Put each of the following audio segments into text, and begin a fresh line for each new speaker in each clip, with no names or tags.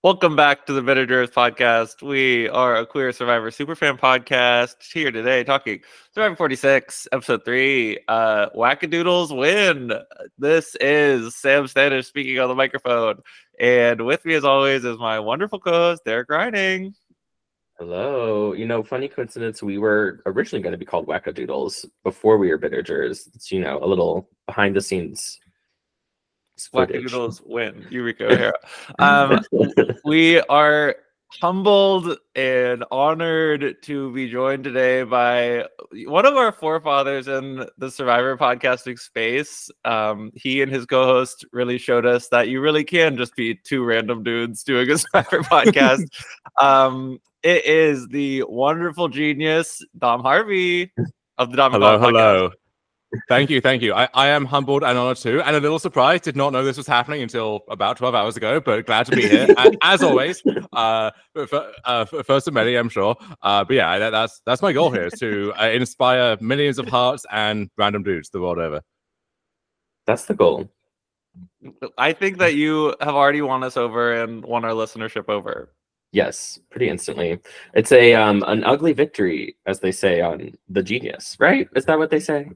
Welcome back to the Better Jurors podcast. We are a queer Survivor superfan podcast here today talking Survivor 46, episode 3, Wackadoodles win. This is Sam Standish speaking on the microphone. And with me, as always, is my wonderful co-host, Derek Grining.
Hello. Funny coincidence, we were originally going to be called Wackadoodles before we were Bitter Jurors. It's, a little behind the scenes.
Wackadoodles win. Yuriko O'Hara. We are humbled and honored to be joined today by one of our forefathers in the Survivor podcasting space. He and his co-host really showed us that you really can just be two random dudes doing a Survivor podcast. It is the wonderful genius, Dom Harvey of the Dom and Dom podcast.
Hello. Thank you. I am humbled and honored too, and a little surprised. Did not know this was happening until about 12 hours ago, but glad to be here as always. First of many, I'm sure. But yeah, that's my goal here, is to inspire millions of hearts and random dudes the world over.
That's the goal.
I think that you have already won us over and won our listenership over.
Yes, pretty instantly. It's an ugly victory, as they say on The Genius, right? Is that what they say?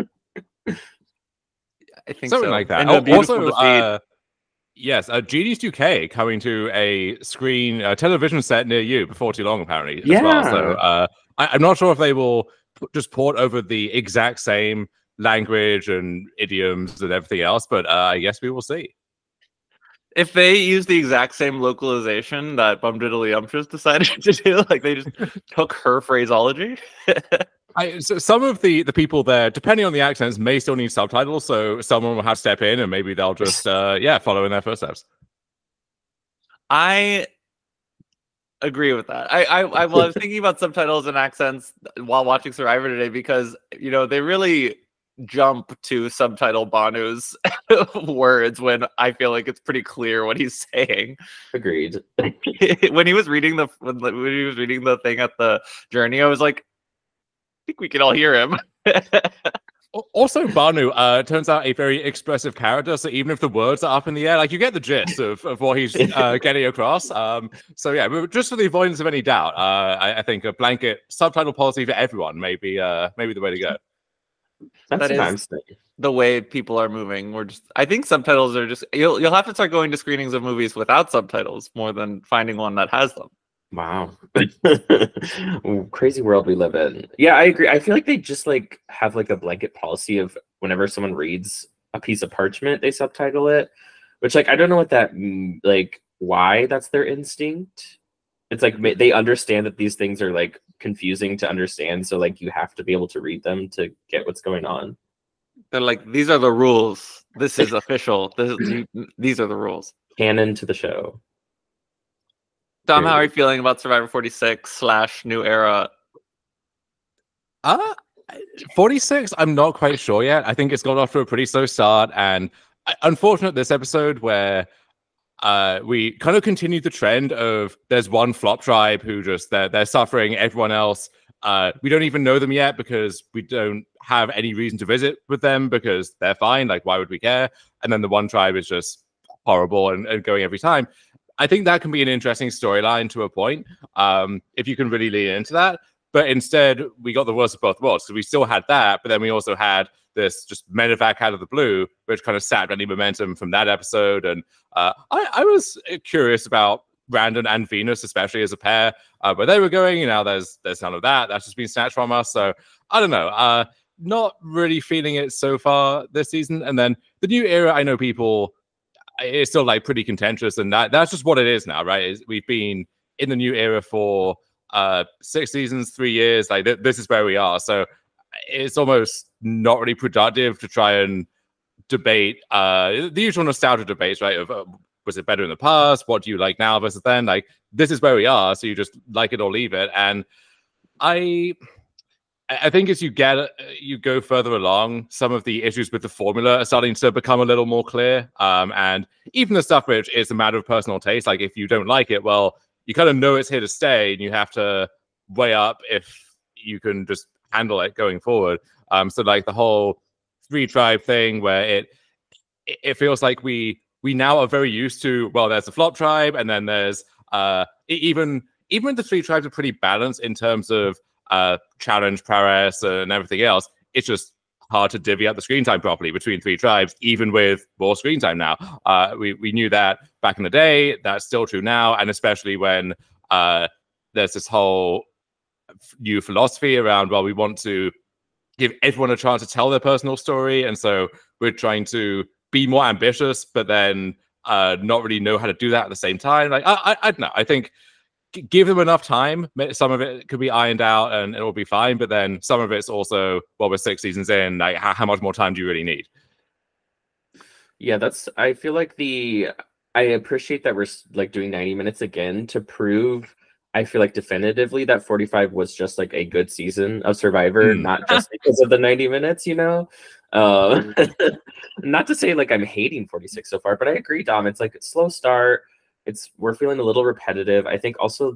I think
something
so.
like that.
And
also, yes, Genius UK coming to a television set near you before too long, apparently. As well. So I'm not sure if they will just port over the exact same language and idioms and everything else, but I guess we will see.
If they use the exact same localization that Bumdiddlyumptious decided to do, like they just took her phraseology.
So some of the people there, depending on the accents, may still need subtitles, so someone will have to step in and maybe they'll just follow in their footsteps.
I agree with that. I was thinking about subtitles and accents while watching Survivor today because they really jump to subtitle Banu's words when I feel like it's pretty clear what he's saying.
Agreed.
When he was reading the thing at the journey, I was like, I think we can all hear him.
Also, Banu turns out a very expressive character, so even if the words are up in the air, like you get the gist of what he's getting across. So yeah, just for the avoidance of any doubt, I think a blanket subtitle policy for everyone may be the way to go.
That is
the way people are moving. I think subtitles are just you'll have to start going to screenings of movies without subtitles more than finding one that has them.
Wow. Crazy world we live in. Yeah, I agree. I feel like they just have a blanket policy of whenever someone reads a piece of parchment, they subtitle it, which I don't know what that why that's their instinct. It's they understand that these things are confusing to understand, so you have to be able to read them to get what's going on.
They're like, these are the rules. This is official. These are the rules.
Canon to the show.
Dom, how are you feeling about Survivor 46 / New Era?
46, I'm not quite sure yet. I think it's got off to a pretty slow start, and unfortunate this episode where we kind of continued the trend of there's one flop tribe who just they're suffering. Everyone else, we don't even know them yet because we don't have any reason to visit with them because they're fine. Why would we care? And then the one tribe is just horrible and going every time. I think that can be an interesting storyline to a point if you can really lean into that. But instead, we got the worst of both worlds. So we still had that, but then we also had this just medevac out of the blue, which kind of sapped any momentum from that episode. And I was curious about Brandon and Venus, especially as a pair, where they were going. There's none of that. That's just been snatched from us. So I don't know. Not really feeling it so far this season. And then the New Era, I know people, it's still pretty contentious, and that's just what it is now, right? We've been in the New Era for 6 seasons, 3 years. This is where we are. So it's almost not really productive to try and debate the usual nostalgia debates, right? Of was it better in the past? What do you like now versus then? This is where we are, so you just like it or leave it. And I think as you go further along, some of the issues with the formula are starting to become a little more clear. And even the stuff which is a matter of personal taste, if you don't like it, well, you kind of know it's here to stay, and you have to weigh up if you can just handle it going forward. So the whole 3 tribe thing where it feels like we we now are very used to, well, there's the Flop tribe, and then there's even the three tribes are pretty balanced in terms of challenge prowess and everything else. It's just hard to divvy up the screen time properly between three tribes, even with more screen time now. We knew that back in the day. That's still true now, and especially when there's this whole new philosophy around, well, we want to give everyone a chance to tell their personal story, and so we're trying to be more ambitious, but then not really know how to do that at the same time. Like I don't know. I think give them enough time. Some of it could be ironed out and it'll be fine, but then some of it's also, well, we're 6 seasons in. Like, how much more time do you really need?
Yeah, I feel like I appreciate that we're like doing 90 minutes again to prove, I feel like definitively that 45 was just like a good season of Survivor, not just because of the 90 minutes, you know? Not to say like I'm hating 46 so far, but I agree, Dom. It's like a slow start. We're feeling a little repetitive. I think also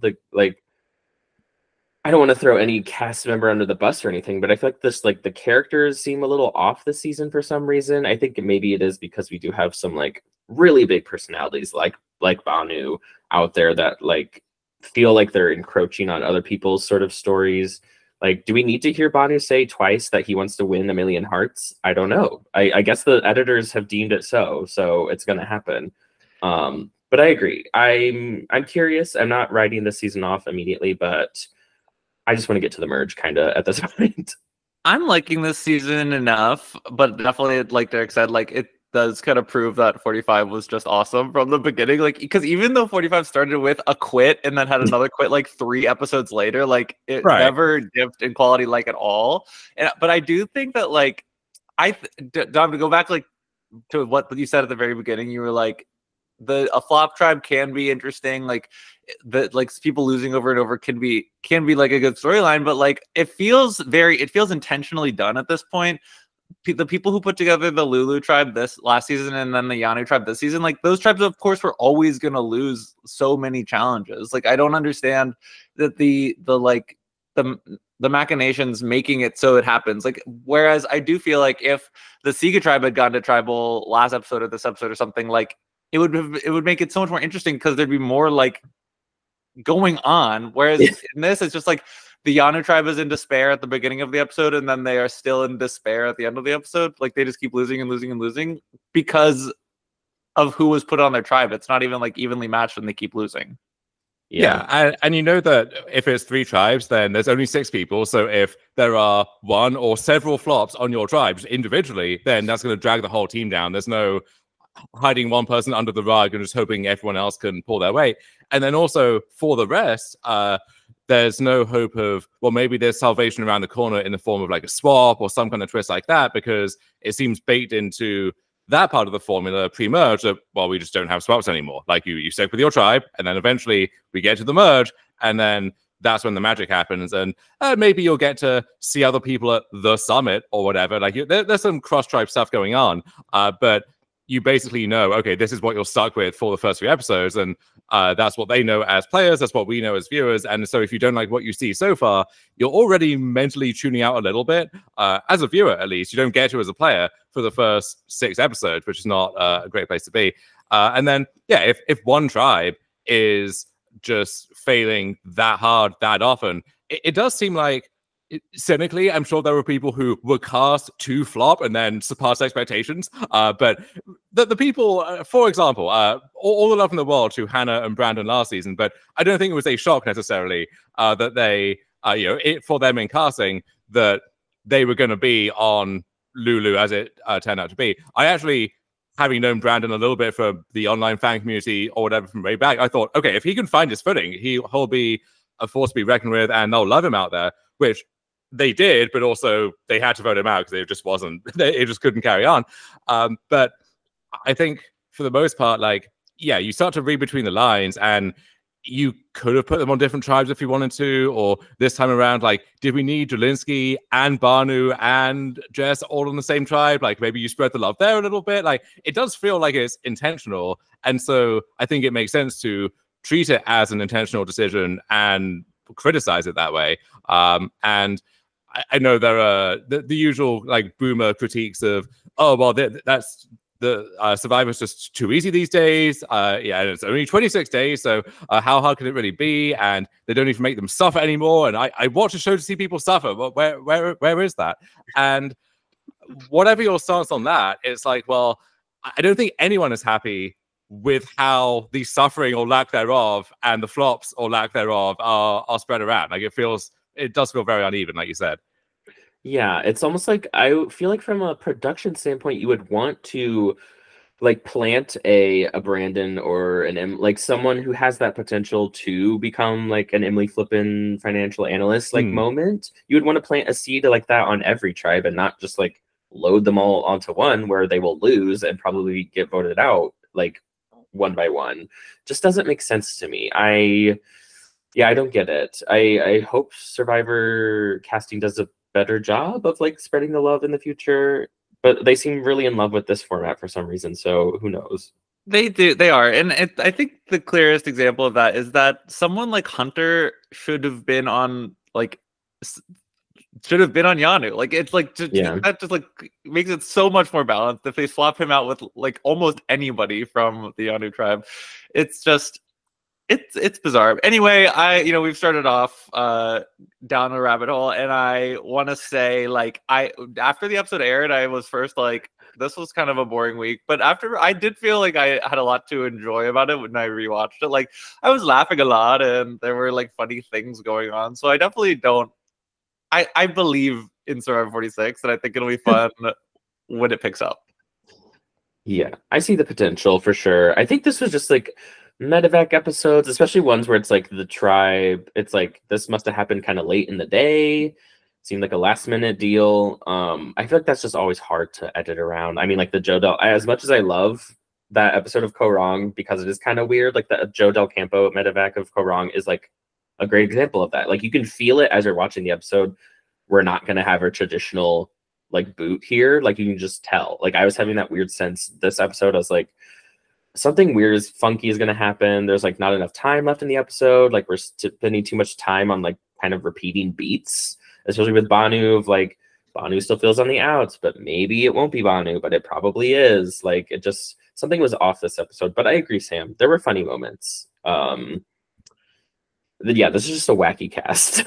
I don't want to throw any cast member under the bus or anything, but I feel like the characters seem a little off this season for some reason. I think maybe it is because we do have some like really big personalities like Banu out there that like feel like they're encroaching on other people's sort of stories. Like, do we need to hear Banu say twice that he wants to win 1 million hearts? I don't know. I guess the editors have deemed it so it's going to happen. But I agree. I'm curious. I'm not writing this season off immediately, but I just want to get to the merge kind of at this point.
I'm liking this season enough, but definitely, like Derek said, like it does kind of prove that 45 was just awesome from the beginning. Like, because even though 45 started with a quit and then had another quit like 3 episodes later, like it never dipped in quality like at all. But I do think that like Dom, to go back like to what you said at the very beginning, you were like, a flop tribe can be interesting, like people losing over and over can be like a good storyline, but like it feels intentionally done at this point. The people who put together the Lulu tribe this last season and then the Yanu tribe this season, like those tribes of course were always going to lose so many challenges. Like I don't understand that the machinations making it so it happens. Like, whereas I do feel like if the Sega tribe had gone to tribal last episode or this episode or something, like it would make it so much more interesting because there'd be more like going on. Whereas in this, it's just like the Yanu tribe is in despair at the beginning of the episode, and then they are still in despair at the end of the episode. Like they just keep losing and losing and losing because of who was put on their tribe. It's not even like evenly matched, and they keep losing.
Yeah, and you know that if it's 3 tribes, then there's only 6 people. So if there are one or several flops on your tribes individually, then that's going to drag the whole team down. There's no hiding one person under the rug and just hoping everyone else can pull their weight. And then also for the rest, there's no hope of, well, maybe there's salvation around the corner in the form of like a swap or some kind of twist like that, because it seems baked into that part of the formula pre-merge that, well, we just don't have swaps anymore. Like you stick with your tribe, and then eventually we get to the merge, and then that's when the magic happens. And maybe you'll get to see other people at the summit or whatever. Like there's some cross-tribe stuff going on, but you basically know, okay, this is what you're stuck with for the first 3 episodes, and that's what they know as players, that's what we know as viewers. And so if you don't like what you see so far, you're already mentally tuning out a little bit, as a viewer at least. You don't get to as a player for the first 6 episodes, which is not a great place to be. And then, yeah, if one tribe is just failing that hard that often, it does seem like, cynically, I'm sure there were people who were cast to flop and then surpass expectations. But the people, for example, all the love in the world to Hannah and Brandon last season, but I don't think it was a shock necessarily that they, for them in casting, that they were going to be on Lulu as it turned out to be. I actually, having known Brandon a little bit from the online fan community or whatever from way back, I thought, okay, if he can find his footing, he'll be a force to be reckoned with, and they'll love him out there, which they did, but also they had to vote him out because it just wasn't, it just couldn't carry on. But I think for the most part, like, yeah, you start to read between the lines, and you could have put them on different tribes if you wanted to, or this time around, like, did we need Jolinsky and Banu and Jess all on the same tribe? Like, maybe you spread the love there a little bit. Like, it does feel like it's intentional. And so I think it makes sense to treat it as an intentional decision and criticize it that way. And I know there are the usual like boomer critiques of, oh, well, that's Survivor's just too easy these days. Yeah, and it's only 26 days, so how hard can it really be? And they don't even make them suffer anymore. And I watch a show to see people suffer, but where is that? And whatever your stance on that, it's like, well, I don't think anyone is happy with how the suffering or lack thereof and the flops or lack thereof are spread around. Like it does feel very uneven, like you said.
Yeah, it's almost like I feel like from a production standpoint, you would want to like plant a Brandon or like someone who has that potential to become like an Emily Flippin financial analyst like moment. You would want to plant a seed like that on every tribe and not just like load them all onto one where they will lose and probably get voted out like one by one. Just doesn't make sense to me. I don't get it. I hope Survivor casting does a better job of like spreading the love in the future, but they seem really in love with this format for some reason, so who knows.
They are, and I think the clearest example of that is that someone like Hunter should have been on Yanu. Like it's like that just like makes it so much more balanced if they swap him out with like almost anybody from the Yanu tribe. It's just it's bizarre. Anyway, we've started off down a rabbit hole, and I want to say like after the episode aired, I was first like, this was kind of a boring week, but after I did feel like I had a lot to enjoy about it when I rewatched it. Like I was laughing a lot, and there were like funny things going on. So I definitely don't. I believe in Survivor 46, and I think it'll be fun when it picks up.
Yeah, I see the potential for sure. I think this was just like medevac episodes, especially ones where it's like the tribe, it's like this must have happened kind of late in the day, seemed like a last minute deal. I feel like that's just always hard to edit around. I mean, like the Joe as much as I love that episode of Kaoh Rong because it is kind of weird, like the Joe Del Campo medevac of Kaoh Rong is like a great example of that. Like you can feel it as you're watching the episode. We're not going to have a traditional like boot here. Like you can just tell. Like I was having that weird sense this episode. I was like, something weird is funky is going to happen. There's like not enough time left in the episode. Like we're spending too much time on like kind of repeating beats, especially with Banu. Of like Banu still feels on the outs, but maybe it won't be Banu, but it probably is. Like it just something was off this episode. But I agree, Sam. There were funny moments. Yeah, this is just a wacky cast.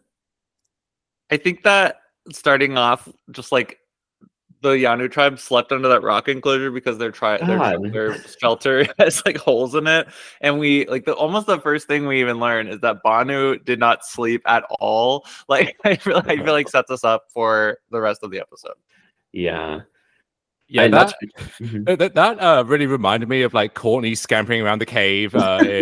I think that starting off just like the Yanu tribe slept under that rock enclosure because their shelter has like holes in it, and we like almost the first thing we even learn is that Banu did not sleep at all. Like I feel like sets us up for the rest of the episode.
Yeah.
Yeah, that really reminded me of like Courtney scampering around the cave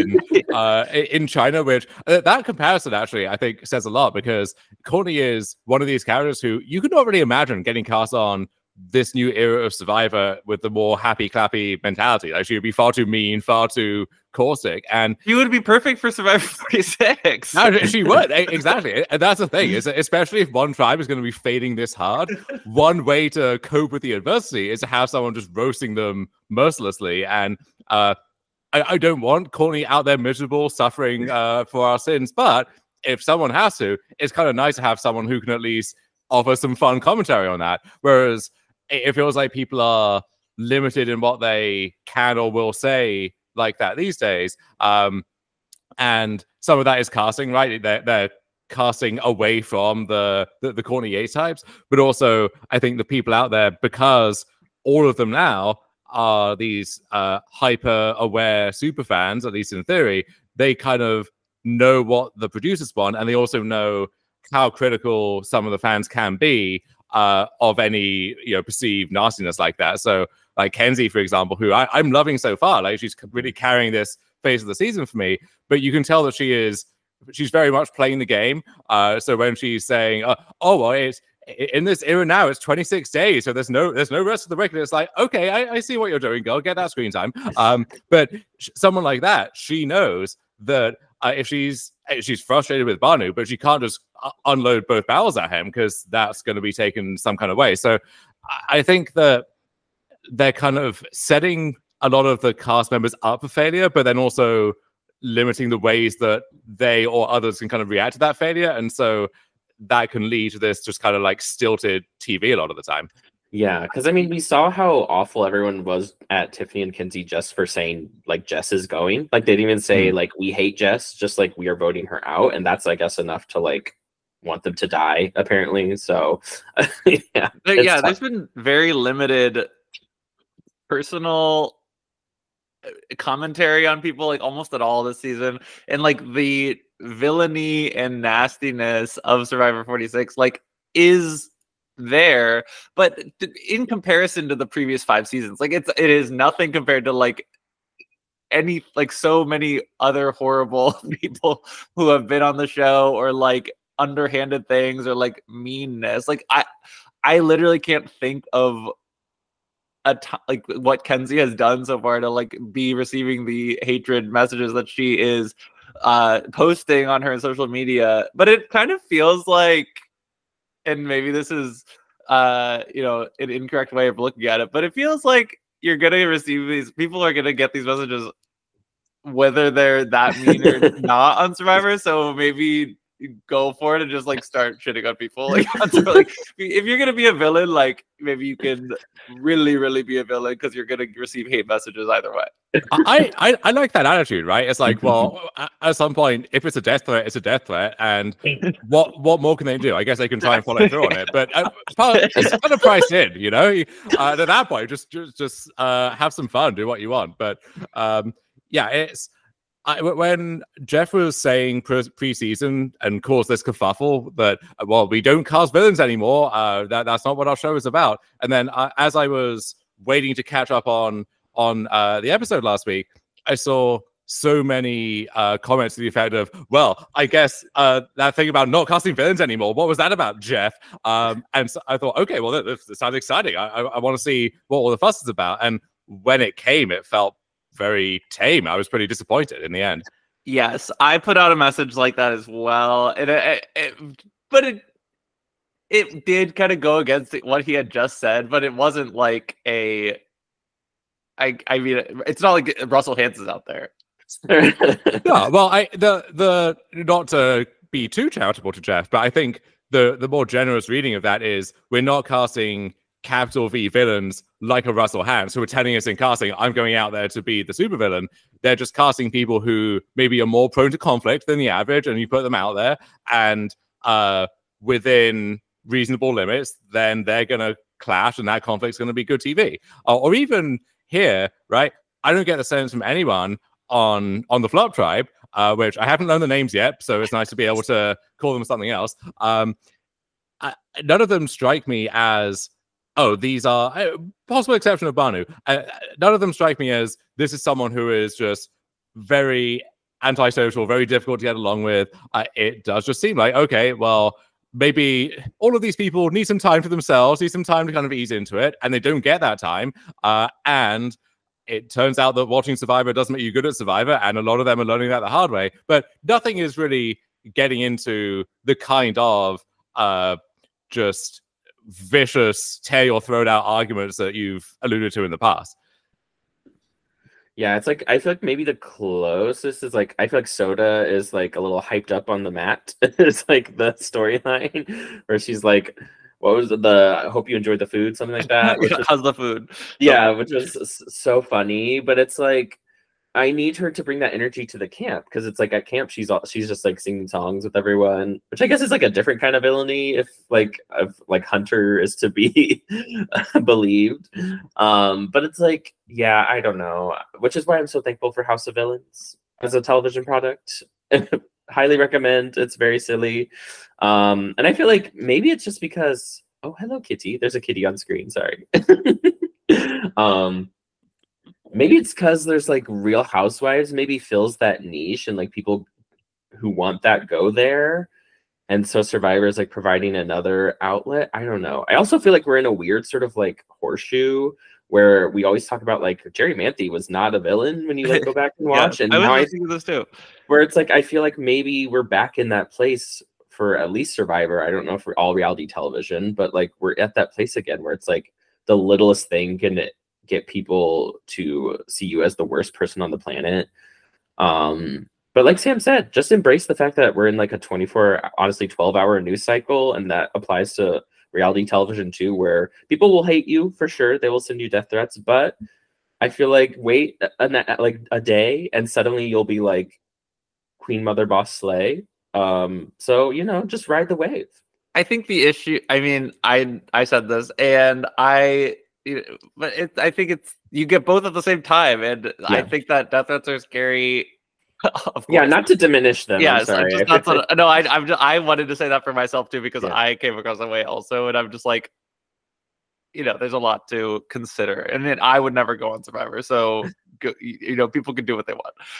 in China, which that comparison actually I think says a lot because Courtney is one of these characters who you could not really imagine getting cast on this new era of Survivor with the more happy clappy mentality. Like she would be far too mean, far too caustic, and
she would be perfect for Survivor 46.
No, she would exactly, and that's the thing. Is especially if one tribe is going to be fading this hard, one way to cope with the adversity is to have someone just roasting them mercilessly. And I don't want Courtney out there miserable, suffering for our sins, but if someone has to, it's kind of nice to have someone who can at least offer some fun commentary on that. Whereas it feels like people are limited in what they can or will say like that these days. And some of that is casting, right? They're casting away from the Courtney Yates types, but also I think the people out there, because all of them now are these hyper aware super fans, at least in theory, they kind of know what the producers want, and they also know how critical some of the fans can be of any perceived nastiness like that. So like Kenzie, for example, who I'm loving so far, like she's really carrying this phase of the season for me, but you can tell that she's very much playing the game. So when she's saying, well, it's in this era now, it's 26 days, so there's no rest of the record. It's like, okay, I see what you're doing, girl. Get that screen time. But someone like that, she knows that if she's frustrated with Banu, but she can't just unload both barrels at him because that's going to be taken some kind of way. So I think that they're kind of setting a lot of the cast members up for failure, but then also limiting the ways that they or others can kind of react to that failure. And so that can lead to this just kind of like stilted TV a lot of the time.
Yeah, because I mean, we saw how awful everyone was at Tiffany and Kinsey just for saying like Jess is going. Like they didn't even say like we hate Jess, just like we are voting her out, and that's I guess enough to like want them to die apparently. So yeah,
there's been very limited personal commentary on people like almost at all this season, and like the villainy and nastiness of Survivor 46 like is there, but in comparison to the previous 5 seasons, like it is nothing compared to like any like so many other horrible people who have been on the show, or like underhanded things, or like meanness. Like I literally can't think of like what Kenzie has done so far to like be receiving the hatred messages that she is posting on her social media. But it kind of feels like, and maybe this is you know, an incorrect way of looking at it, but it feels like you're gonna receive these, people are gonna get these messages whether they're that mean or not on Survivor. So maybe go for it and just like start shitting on people. Like, if you're gonna be a villain, like maybe you can really be a villain, because you're gonna receive hate messages either way.
I like that attitude, right? It's like, well, at some point, if it's a death threat, it's a death threat, and what more can they do? I guess they can try and follow through on it, but it's kind of priced in, you know. At that point, just have some fun, do what you want. But yeah, it's. When Jeff was saying pre-season and caused this kerfuffle that, well, we don't cast villains anymore, that's not what our show is about. And then as I was waiting to catch up on the episode last week, I saw so many comments to the effect of, well, I guess that thing about not casting villains anymore, what was that about, Jeff? And so I thought, okay, well, this sounds exciting. I want to see what all the fuss is about. And when it came, it felt very tame. I was pretty disappointed in the end.
Yes, I put out a message like that as well, and but it did kind of go against what he had just said, but it wasn't like I mean, it's not like Russell Hanson's out there.
Yeah, well, the not to be too charitable to Jeff, but I think the more generous reading of that is we're not casting capital V villains like a Russell Hantz who are telling us in casting, I'm going out there to be the supervillain. They're just casting people who maybe are more prone to conflict than the average, and you put them out there, and within reasonable limits, then they're going to clash, and that conflict's going to be good TV. Or even here, right? I don't get the sense from anyone on the Flop Tribe, which I haven't learned the names yet, so it's nice to be able to call them something else. None of them strike me as, oh, these are possible exception of Banu. None of them strike me as this is someone who is just very antisocial, very difficult to get along with. It does just seem like, okay, well, maybe all of these people need some time for themselves, need some time to kind of ease into it, and they don't get that time. And it turns out that watching Survivor doesn't make you good at Survivor, and a lot of them are learning that the hard way. But nothing is really getting into the kind of just vicious tear your throat out arguments that you've alluded to in the past.
Yeah, it's like I feel like maybe the closest is like I feel like Soda is like a little hyped up on the mat. It's like the storyline where she's like, what was I hope you enjoyed the food, something like that.
How's the food?
Yeah, which was so funny, but it's like I need her to bring that energy to the camp, because it's like at camp she's just like singing songs with everyone, which I guess is like a different kind of villainy if Hunter is to be believed. But it's like, yeah, I don't know, which is why I'm so thankful for House of Villains as a television product. Highly recommend. It's very silly, and I feel like maybe it's just because, oh, hello kitty, there's a kitty on screen, sorry. Maybe it's because there's like Real Housewives maybe fills that niche, and like people who want that go there. And so Survivor is like providing another outlet. I don't know. I also feel like we're in a weird sort of like horseshoe where we always talk about like Jerry Manthey was not a villain when you like go back and watch.
Yeah,
and
I
now
was thinking this too.
Where it's like, I feel like maybe we're back in that place for at least Survivor. I don't know for all reality television, but like we're at that place again where it's like the littlest thing can get people to see you as the worst person on the planet. But like Sam said, just embrace the fact that we're in like a 12-hour news cycle, and that applies to reality television too, where people will hate you for sure. They will send you death threats, but I feel like wait like a day and suddenly you'll be like Queen Mother Boss Slay. So you know, just ride the wave.
I think the issue, I mean, I said this, and I think it's, you get both at the same time, and yeah. I think that death threats are scary.
Of course. Yeah, not to diminish them.
Yeah,
I'm sorry.
I wanted to say that for myself too, because I came across that way also, and I'm just like, you know, there's a lot to consider, and then I would never go on Survivor, so you know, people can do what they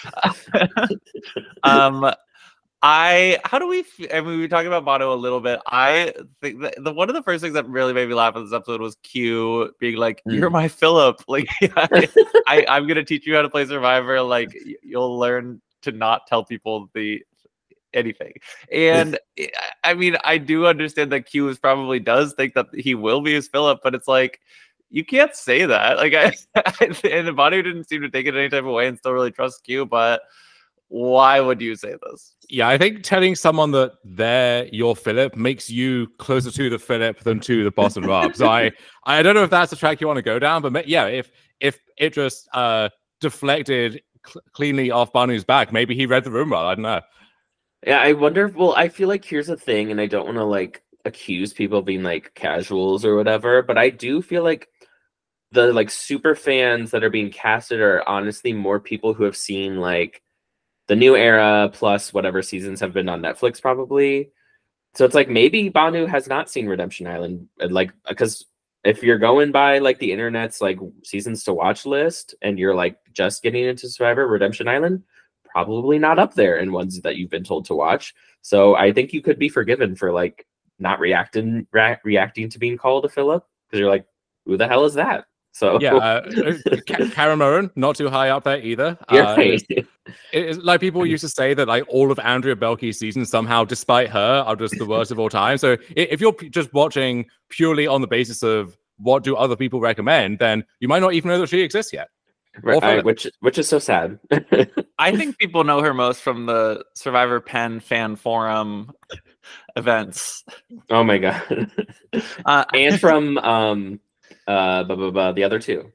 want. How do we? I mean, we were talking about Bono a little bit. I think that one of the first things that really made me laugh in this episode was Q being like, "You're my Philip." Like, I'm gonna teach you how to play Survivor. Like, you'll learn to not tell people anything. And I mean, I do understand that Q probably does think that he will be his Philip, but it's like, you can't say that. Like, and Bono didn't seem to take it any type of way and still really trust Q, but. Why would you say this?
Yeah, I think telling someone that they're your Philip makes you closer to the Philip than to the boss and Rob. So I don't know if that's the track you want to go down, but yeah, if it just deflected cleanly off Banu's back, maybe he read the room well. I don't know.
Yeah, I wonder. Well, I feel like here's the thing, and I don't want to like accuse people of being like casuals or whatever, but I do feel like the like super fans that are being casted are honestly more people who have seen like the new era plus whatever seasons have been on Netflix probably. So it's like maybe Banu has not seen Redemption Island, like, because if you're going by like the internet's like seasons to watch list and you're like just getting into Survivor, Redemption Island probably not up there in ones that you've been told to watch. So I think you could be forgiven for like not reacting to being called a Philip, because you're like, who the hell is that? So
yeah, Karen Moran, not too high up there either.
Right.
It's like people used to say that like all of Andrea Belke's seasons somehow, despite her, are just the worst of all time. So if you're just watching purely on the basis of what do other people recommend, then you might not even know that she exists yet.
Right, which is so sad.
I think people know her most from the Survivor Pen fan forum events.
Oh my god. And from the other two.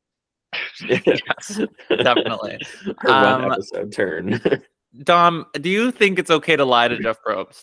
Yes, definitely.
One episode turn.
Dom, do you think it's okay to lie to Jeff Probst?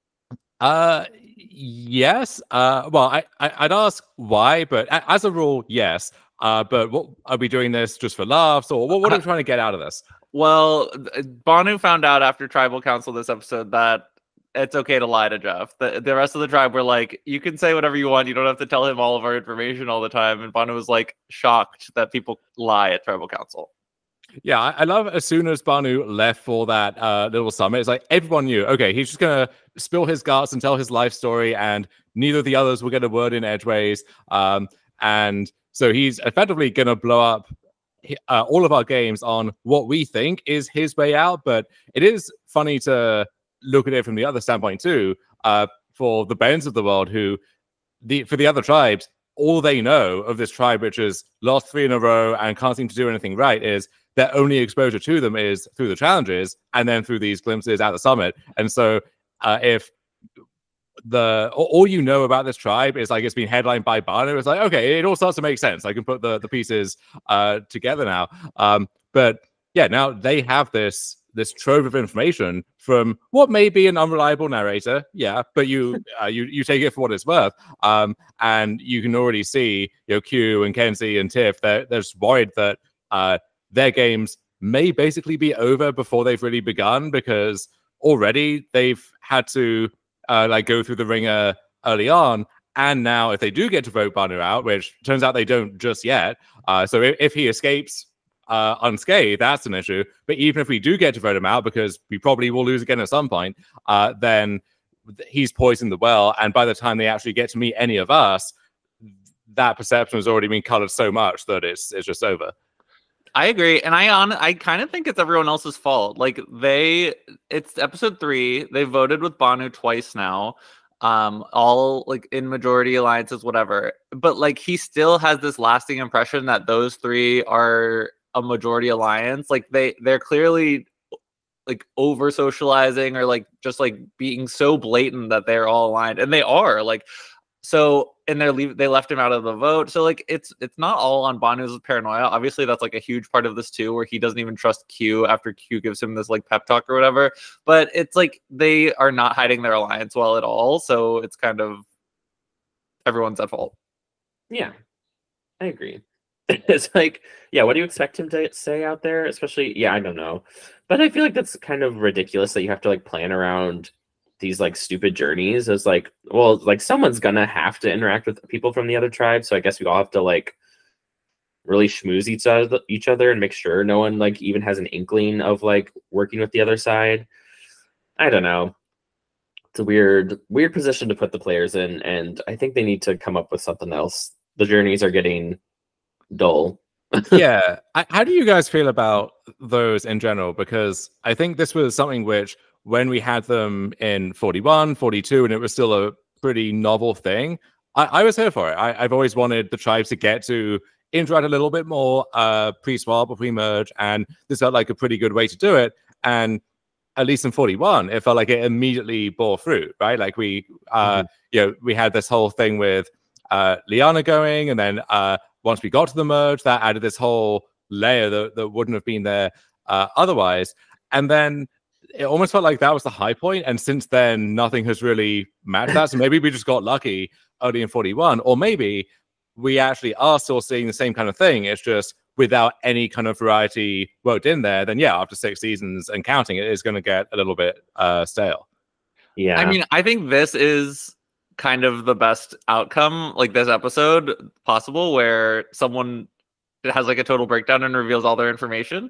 Yes. Well, I'd ask why, but as a rule, yes. But what are we doing this just for laughs, or what are we trying to get out of this?
Well, Banu found out after Tribal Council this episode that it's okay to lie to Jeff. The rest of the tribe were like, you can say whatever you want. You don't have to tell him all of our information all the time. And Banu was like shocked that people lie at Tribal Council.
Yeah, I love as soon as Banu left for that little summit, it's like everyone knew, okay, he's just going to spill his guts and tell his life story, and neither of the others will get a word in edgeways. And so he's effectively going to blow up all of our games on what we think is his way out. But it is funny to look at it from the other standpoint too, for the Bens of the world, who for the other tribes, all they know of this tribe, which has lost 3 in a row and can't seem to do anything right, is their only exposure to them is through the challenges and then through these glimpses at the summit. And so if all you know about this tribe is like it's been headlined by Banu, it's like, okay, it all starts to make sense. I can put the pieces together now. But yeah, now they have this trove of information from what may be an unreliable narrator, yeah, but you take it for what it's worth, and you can already see, you know, Q and Kenzie and Tiff, they're just worried that their games may basically be over before they've really begun, because already they've had to like go through the ringer early on, and now if they do get to vote Banu out, which turns out they don't just yet, so if he escapes unscathed, that's an issue. But even if we do get to vote him out, because we probably will lose again at some point, then he's poisoned the well. And by the time they actually get to meet any of us, that perception has already been colored so much that it's just over.
I agree, and I kind of think it's everyone else's fault. Like it's episode 3. They voted with Banu twice now, all like in majority alliances, whatever. But like he still has this lasting impression that those 3 are a majority alliance. Like they're clearly like over socializing, or like just like being so blatant that they're all aligned, and they are. Like So and they left him out of the vote. So like it's not all on Banu's paranoia. Obviously, that's like a huge part of this too, where he doesn't even trust Q after Q gives him this like pep talk or whatever. But it's like they are not hiding their alliance well at all. So it's kind of everyone's at fault.
Yeah, I agree. It's like, yeah, what do you expect him to say out there? Especially, yeah, I don't know. But I feel like that's kind of ridiculous that you have to like plan around these like stupid journeys as like, well, like someone's gonna have to interact with people from the other tribe. So I guess we all have to like really schmooze each other and make sure no one like even has an inkling of like working with the other side. I don't know. It's a weird position to put the players in, and I think they need to come up with something else. The journeys are getting dull.
Yeah. How do you guys feel about those in general? Because I think this was something which, when we had them in 41, 42, and it was still a pretty novel thing, I was here for it. I've always wanted the tribes to get to interact a little bit more pre-swap or pre-merge, and this felt like a pretty good way to do it. And at least in 41, it felt like it immediately bore fruit, right? Like we had this whole thing with Liana going, and then once we got to the merge, that added this whole layer that wouldn't have been there otherwise. And then it almost felt like that was the high point, and since then, nothing has really matched that. So maybe we just got lucky early in 41, or maybe we actually are still seeing the same kind of thing. It's just without any kind of variety worked in there. Then yeah, after 6 seasons and counting, it is going to get a little bit stale.
Yeah,
I mean, I think this is kind of the best outcome, like this episode possible, where someone has like a total breakdown and reveals all their information.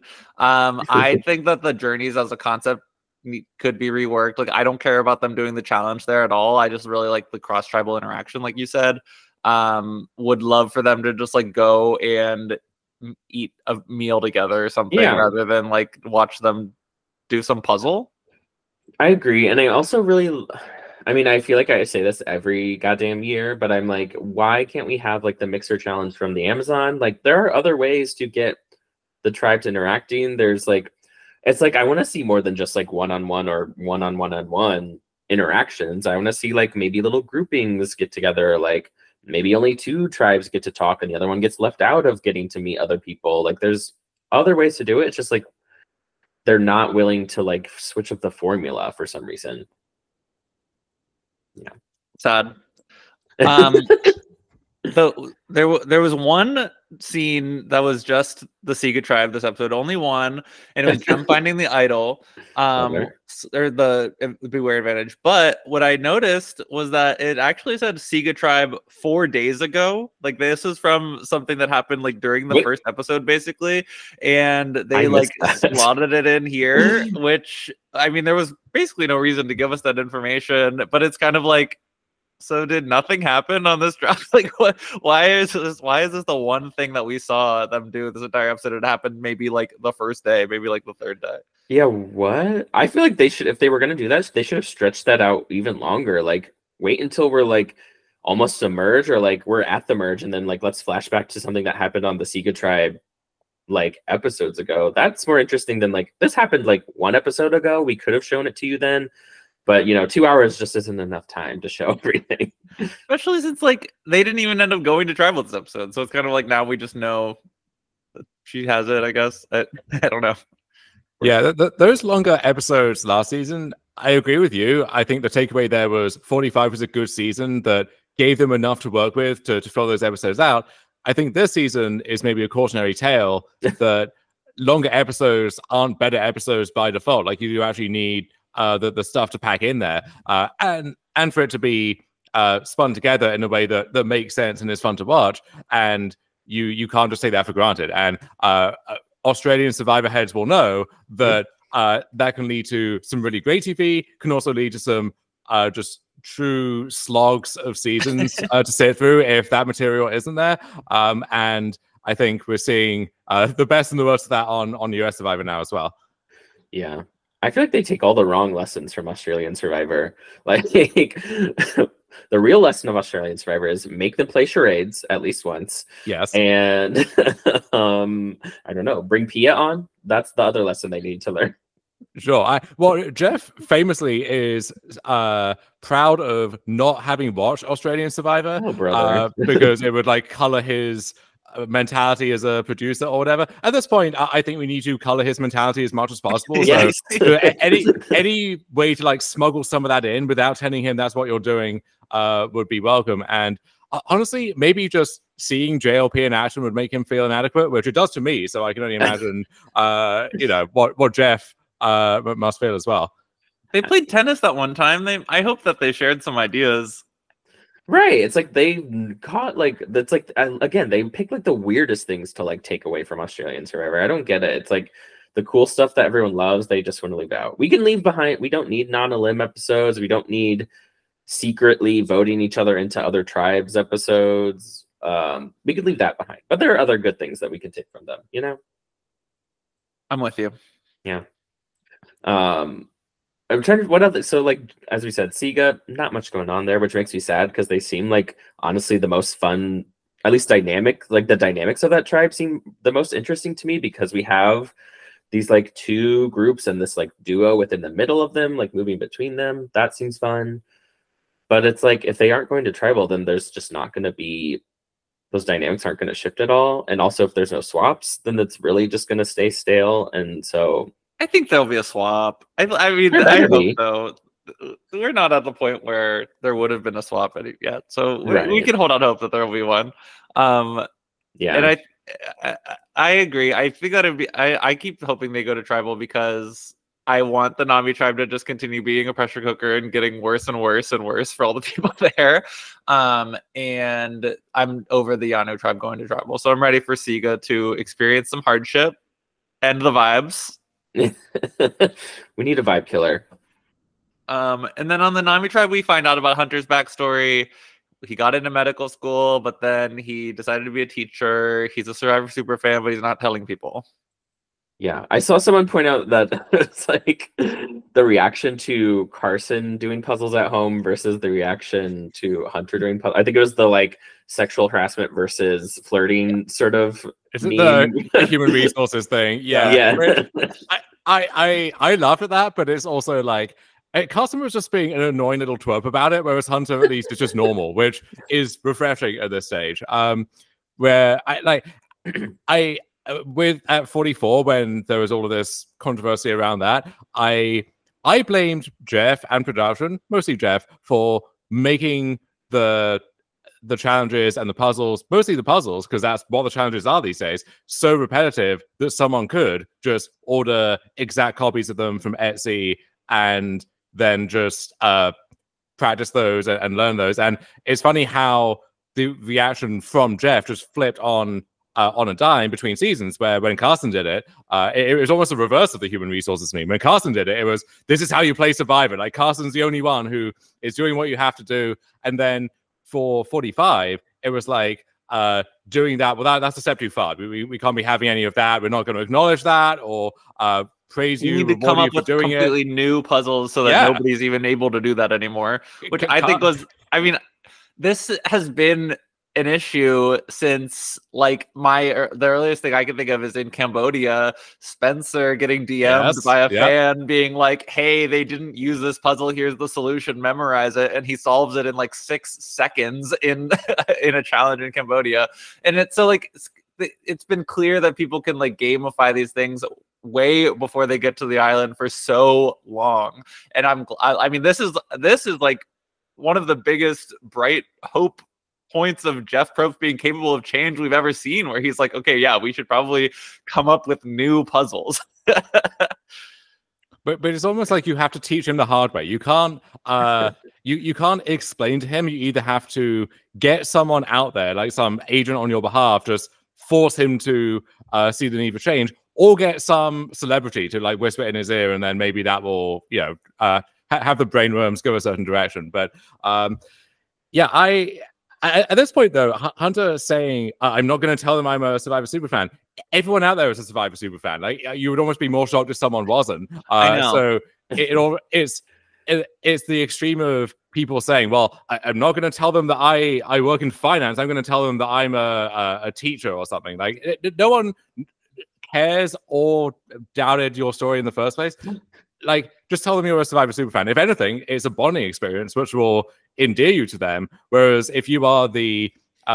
I think that the journeys as a concept could be reworked. Like I don't care about them doing the challenge there at all. I just really like the cross tribal interaction, like you said. Would love for them to just like go and eat a meal together or something, rather than like watch them do some puzzle.
I agree. And I also really, I mean, I feel like I say this every goddamn year, but I'm like, why can't we have like the mixer challenge from the Amazon? Like there are other ways to get the tribes interacting. There's like, it's like I want to see more than just like one-on-one or one-on-one interactions. I want to see like maybe little groupings get together, like maybe only 2 tribes get to talk and the other one gets left out of getting to meet other people. Like there's other ways to do it. It's just like they're not willing to like switch up the formula for some reason. Yeah,
sad. So there was one scene that was just the Siga tribe this episode, only one, and it was them finding the idol, or the Beware Advantage. But what I noticed was that it actually said Siga tribe 4 days ago. Like this is from something that happened like during the first episode, basically, and they like slotted it in here. Which I mean, there was basically no reason to give us that information, but it's kind of like, so did nothing happen on this drop? Like what? Why is this the one thing that we saw them do this entire episode? It happened maybe like the first day, maybe like the 3rd day.
Yeah, what? I feel like they should, if they were gonna do that, they should have stretched that out even longer. Like wait until we're like almost a merge, or like we're at the merge, and then like let's flash back to something that happened on the Siga tribe like episodes ago. That's more interesting than like this happened like 1 episode ago. We could have shown it to you then. But, 2 hours just isn't enough time to show everything.
Especially since, like, they didn't even end up going to tribal this episode. So it's kind of like now we just know that she has it, I guess. I don't know.
Yeah, those longer episodes last season, I agree with you. I think the takeaway there was 45 was a good season that gave them enough to work with to fill those episodes out. I think this season is maybe a cautionary tale that longer episodes aren't better episodes by default. Like, you do actually need the stuff to pack in there, and for it to be spun together in a way that makes sense and is fun to watch. And you can't just take that for granted. And Australian Survivor heads will know that that can lead to some really great TV, can also lead to some just true slogs of seasons to sit through if that material isn't there. And I think we're seeing the best and the worst of that on US Survivor now as well.
Yeah. I feel like they take all the wrong lessons from Australian Survivor. Like, the real lesson of Australian Survivor is make them play charades at least once.
Yes.
And I don't know, bring Pia on. That's the other lesson they need to learn.
Sure. Well, Jeff famously is proud of not having watched Australian Survivor,
brother.
because it would like color his mentality as a producer or whatever. At this point, I think we need to color his mentality as much as possible. So any way to like smuggle some of that in without telling him that's what you're doing would be welcome. And honestly, maybe just seeing JLP in action would make him feel inadequate, which it does to me. So I can only imagine, what Jeff must feel as well.
They played tennis that one time. I hope that they shared some ideas.
Right. It's like they caught like that's like again, they pick like the weirdest things to like take away from Australian Survivor. I don't get it. It's like the cool stuff that everyone loves, they just want to leave out. We can leave behind. We don't need non-elim episodes. We don't need secretly voting each other into other tribes episodes. We could leave that behind. But there are other good things that we can take from them, you know?
I'm with you.
Yeah. I'm trying to what other so like as we said, Siga, not much going on there, which makes me sad because they seem like honestly the most fun, at least dynamic, like the dynamics of that tribe seem the most interesting to me because we have these like two groups and this like duo within the middle of them, like moving between them. That seems fun. But it's like if they aren't going to tribal, then there's just not going to be those dynamics aren't going to shift at all. And also if there's no swaps, then it's really just going to stay stale. And so
I think there'll be a swap. I mean, I hope so. We're not at the point where there would have been a swap yet, so we can hold on hope that there will be one.
Yeah,
and I agree. I think that it'd be. I keep hoping they go to tribal because I want the Nami tribe to just continue being a pressure cooker and getting worse and worse and worse for all the people there. And I'm over the Yanu tribe going to tribal, so I'm ready for Siga to experience some hardship and the vibes.
We need a vibe killer.
And then on the Nami tribe, we find out about Hunter's backstory. He got into medical school, but then he decided to be a teacher. He's a Survivor super fan, but he's not telling people.
Yeah, I saw someone point out that it's like the reaction to Carson doing puzzles at home versus the reaction to Hunter doing puzzles. I think it was the like sexual harassment versus flirting sort of.
Is it the human resources thing? Yeah.
Yeah.
I laughed at that, but it's also like Carson was just being an annoying little twerp about it, whereas Hunter at least is just normal, which is refreshing at this stage. Where with at 44 when there was all of this controversy around that, I blamed Jeff and production, mostly Jeff, for making the challenges and the puzzles, mostly the puzzles, because that's what the challenges are these days, so repetitive that someone could just order exact copies of them from Etsy and then just practice those and learn those. And it's funny how the reaction from Jeff just flipped on a dime between seasons, where when Carson did it, it was almost a reverse of the human resources meme. When Carson did it, it was, this is how you play Survivor. Like, Carson's the only one who is doing what you have to do. And then for 45, it was like doing that. Well, that's a step too far. We can't be having any of that. We're not going to acknowledge that or praise you.
You need to come up with completely new puzzles so that nobody's even able to do that anymore. Which I think was, I mean, this has been an issue since like the earliest thing I can think of is in Cambodia, Spencer getting DM'd by a fan being like, hey, they didn't use this puzzle, here's the solution, memorize it, and he solves it in like 6 seconds in in a challenge in Cambodia. And it's so like it's been clear that people can like gamify these things way before they get to the island for so long. And I mean this is like one of the biggest bright hope points of Jeff Probst being capable of change we've ever seen, where he's like, okay, yeah, we should probably come up with new puzzles.
But it's almost like you have to teach him the hard way. You can't you can't explain to him. You either have to get someone out there, like some agent on your behalf, just force him to see the need for change, or get some celebrity to like whisper in his ear, and then maybe that will, have the brainworms go a certain direction. But at this point, though, Hunter saying, I'm not going to tell them I'm a Survivor superfan. Everyone out there is a Survivor superfan. Like, you would almost be more shocked if someone wasn't.
I know.
So it's the extreme of people saying, well, I'm not going to tell them that I work in finance. I'm going to tell them that I'm a teacher or something. Like, no one cares or doubted your story in the first place. like, just tell them you're a Survivor superfan. If anything, it's a bonding experience, which will endear you to them. Whereas if you are the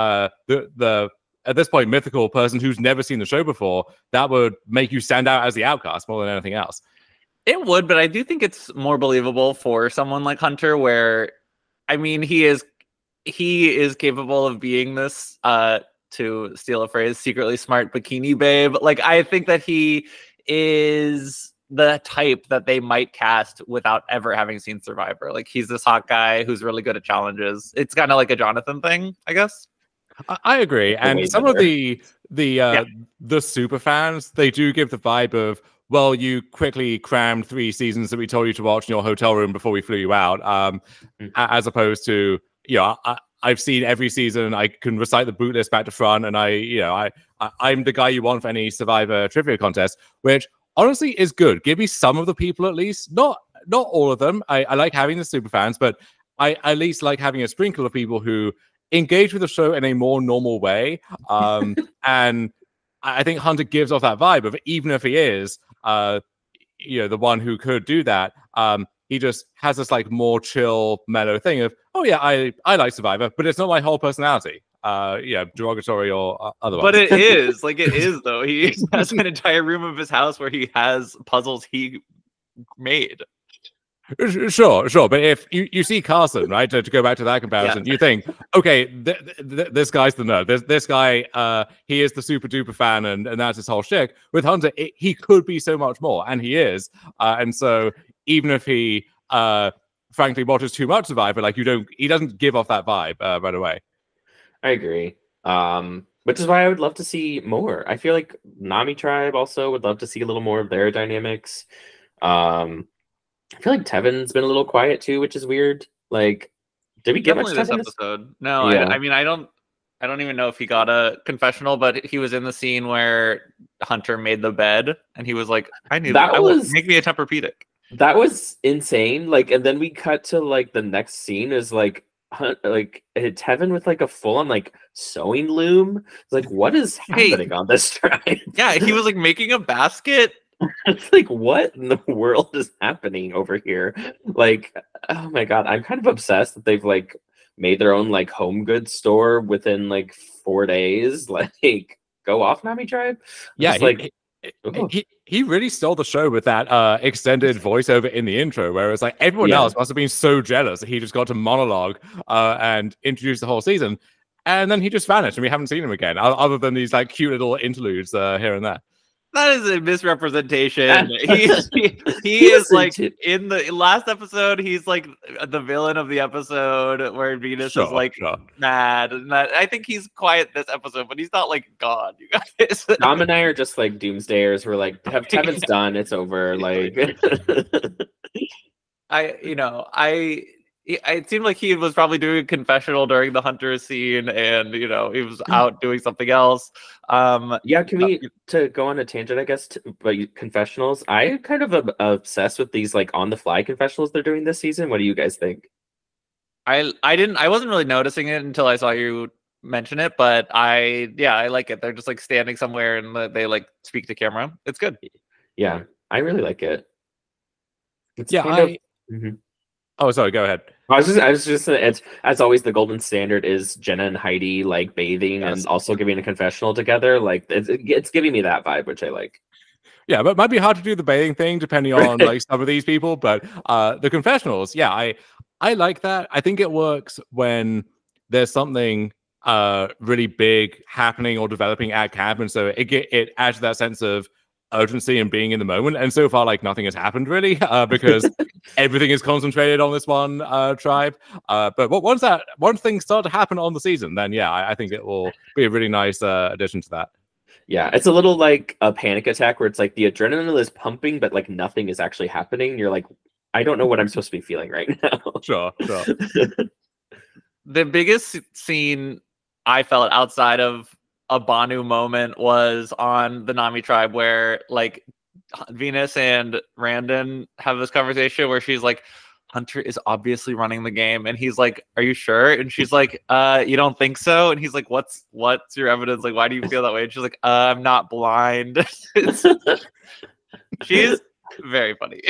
at this point mythical person who's never seen the show before, that would make you stand out as the outcast more than anything else.
It would, but I do think it's more believable for someone like Hunter, where, I mean, he is capable of being this, to steal a phrase, secretly smart bikini babe. Like, I think that he is the type that they might cast without ever having seen Survivor. Like, he's this hot guy who's really good at challenges. It's kind of like a Jonathan thing, I guess.
I agree. And some of the super fans, they do give the vibe of, well, you quickly crammed 3 seasons that we told you to watch in your hotel room before we flew you out, as opposed to, I've seen every season. I can recite the boot list back to front, and I'm the guy you want for any Survivor trivia contest, which honestly is good. Give me some of the people at least, not all of them. I like having the super fans, but I at least like having a sprinkle of people who engage with the show in a more normal way. And I think Hunter gives off that vibe of, even if he is, the one who could do that, he just has this like more chill, mellow thing of, oh yeah, I like Survivor, but it's not my whole personality. Derogatory or otherwise.
But it is. Like, it is, though. He has an entire room of his house where he has puzzles he made.
Sure. But if you see Carson, right, to go back to that comparison, you think, okay, this guy's the nerd. This guy, he is the super duper fan, and that's his whole shtick. With Hunter, he could be so much more, and he is. And so even if he, frankly, watches too much Survivor, like, he doesn't give off that vibe right away.
I agree. Which is why I would love to see more. I feel like Nami Tribe also would love to see a little more of their dynamics. I feel like Tevin's been a little quiet too, which is weird. Like, did we get much
this episode? No, yeah. I mean, I don't even know if he got a confessional, but he was in the scene where Hunter made the bed, and he was like, make me a Tempur-Pedic.
That was insane. Like, and then we cut to like the next scene is like Tevin with like a full-on like sewing loom. It's like, what is happening on this tribe?
Yeah, he was like making a basket.
It's like, what in the world is happening over here? Like, oh my god, I'm kind of obsessed that they've like made their own like home goods store within like 4 days. Like, go off, Nami Tribe.
Yeah, he really stole the show with that extended voiceover in the intro, whereas like everyone else must have been so jealous that he just got to monologue and introduce the whole season, and then he just vanished and we haven't seen him again, other than these like cute little interludes here and there.
That is a misrepresentation. He is like, in the last episode, he's like the villain of the episode where Venus is like mad. And I think he's quiet this episode, but he's not like God, you guys.
Dom and I are just like doomsdayers. We're like, Kevin's done. It's over. Like, it seemed like he was probably doing a confessional during the Hunter scene, and he was out doing something else. Can we to go on a tangent, I guess, but confessionals? I kind of obsessed with these like on the fly confessionals they're doing this season. What do you guys think?
I wasn't really noticing it until I saw you mention it, but I like it. They're just like standing somewhere and they like speak to camera. It's good.
Yeah, I really like it. It's
Oh, sorry. Go ahead.
I was just. It's, as always, the golden standard is Jenna and Heidi like bathing and also giving a confessional together. Like, it's giving me that vibe, which I like.
Yeah, but it might be hard to do the bathing thing depending on like some of these people. But the confessionals, I like that. I think it works when there's something really big happening or developing at camp, and so it adds to that sense of urgency and being in the moment. And so far, like, nothing has happened really because everything is concentrated on this one tribe. But once things start to happen on the season, then I think it will be a really nice addition to that.
Yeah, it's a little like a panic attack where it's like the adrenaline is pumping, but like nothing is actually happening. You're like, I don't know what I'm supposed to be feeling right now.
Sure.
The biggest scene I felt outside of a Banu moment was on the Nami Tribe, where like Venus and Randon have this conversation where she's like, Hunter is obviously running the game, and he's like, are you sure? And she's like, you don't think so? And he's like, what's your evidence? Like, why do you feel that way? And she's like, I'm not blind. She's very funny.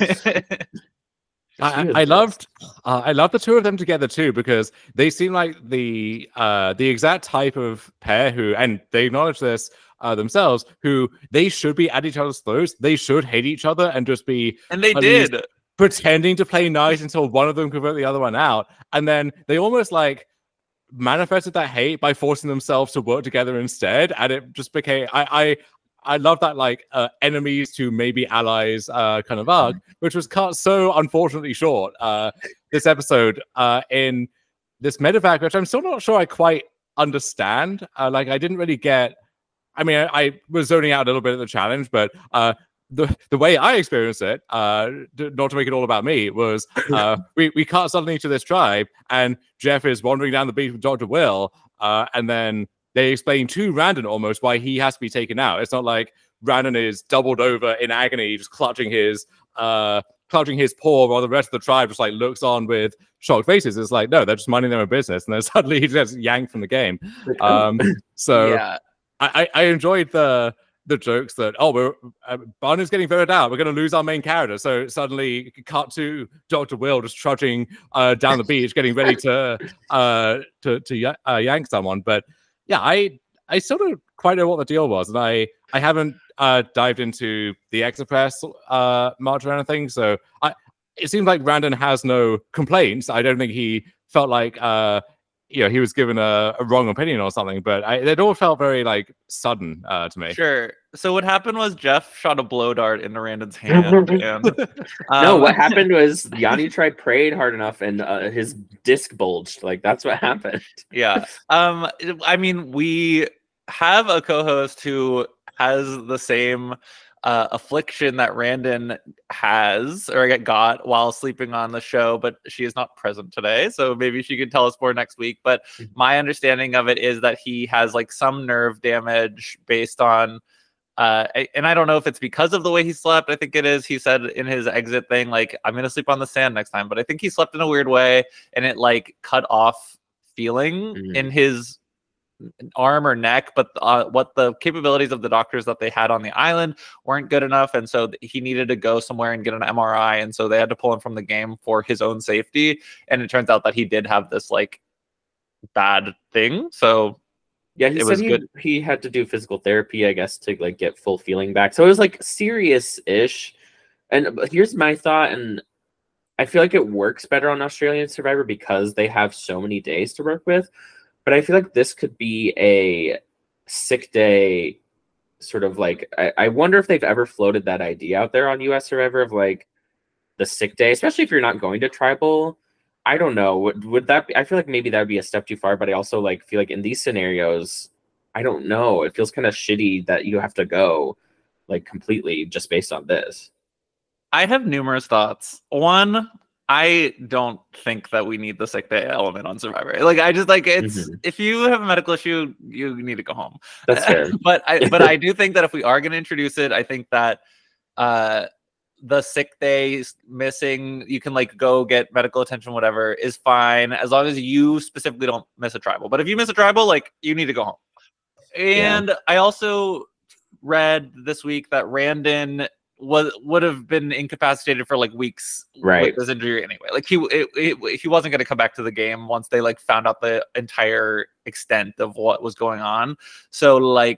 I loved the two of them together too, because they seem like the exact type of pair who, and they acknowledge this themselves, who they should be at each other's throats. They should hate each other and just be,
and they did,
pretending to play nice until one of them could vote the other one out, and then they almost like manifested that hate by forcing themselves to work together instead, and it just became I love that like enemies to maybe allies kind of arc, which was cut so unfortunately short this episode in this medevac, which I'm still not sure I quite understand. Like I didn't really get. I mean, I was zoning out a little bit of the challenge, but the way I experienced it, not to make it all about me, was we cut suddenly to this tribe, and Jeff is wandering down the beach with Dr. Will, and then they explain to Randon almost why he has to be taken out. It's not like Randon is doubled over in agony, just clutching his paw, while the rest of the tribe just like looks on with shocked faces. It's like, no, they're just minding their own business, and then suddenly he gets yanked from the game. So yeah. I enjoyed the jokes that Barney's getting voted out, we're going to lose our main character. So suddenly cut to Dr. Will just trudging down the beach, getting ready to yank someone. But yeah, I still don't quite know what the deal was, and I haven't dived into the Express march or anything. So it seems like Randon has no complaints. I don't think he felt like he was given a wrong opinion or something, but it all felt very like sudden to me.
Sure. So what happened was Jeff shot a blow dart into Randon's hand. And,
no, what happened was Yanitride prayed hard enough and his disc bulged. Like that's what happened.
Yeah. I mean, we have a co-host who has the same affliction that Randon has or got while sleeping on the show, but she is not present today, so maybe she could tell us more next week. But my understanding of it is that he has like some nerve damage based on and I don't know if it's because of the way he slept. I think it is. He said in his exit thing, like, I'm gonna sleep on the sand next time, but I think he slept in a weird way and it like cut off feeling in his arm or neck, but what the capabilities of the doctors that they had on the island weren't good enough, and so he needed to go somewhere and get an MRI, and so they had to pull him from the game for his own safety. And it turns out that he did have this like bad thing. So
yeah, he said he had to do physical therapy, I guess, to like get full feeling back. So it was like serious-ish. And here's my thought, and I feel like it works better on Australian Survivor because they have so many days to work with. But I feel like this could be a sick day sort of like, I wonder if they've ever floated that idea out there on US Survivor of like the sick day, especially if you're not going to tribal. I don't know. Would that be, I feel like maybe that would be a step too far, but I also like feel like in these scenarios, I don't know. It feels kind of shitty that you have to go like completely just based on this.
I have numerous thoughts. One, I don't think that we need the sick day element on Survivor. Like, I just like it's if you have a medical issue, you need to go home.
That's fair.
but I do think that if we are going to introduce it, I think that the sick days missing, you can like go get medical attention, whatever is fine as long as you specifically don't miss a tribal. But if you miss a tribal, like you need to go home. And I also read this week that Randon would have been incapacitated for like weeks with his injury anyway. Like he wasn't going to come back to the game once they like found out the entire extent of what was going on. So like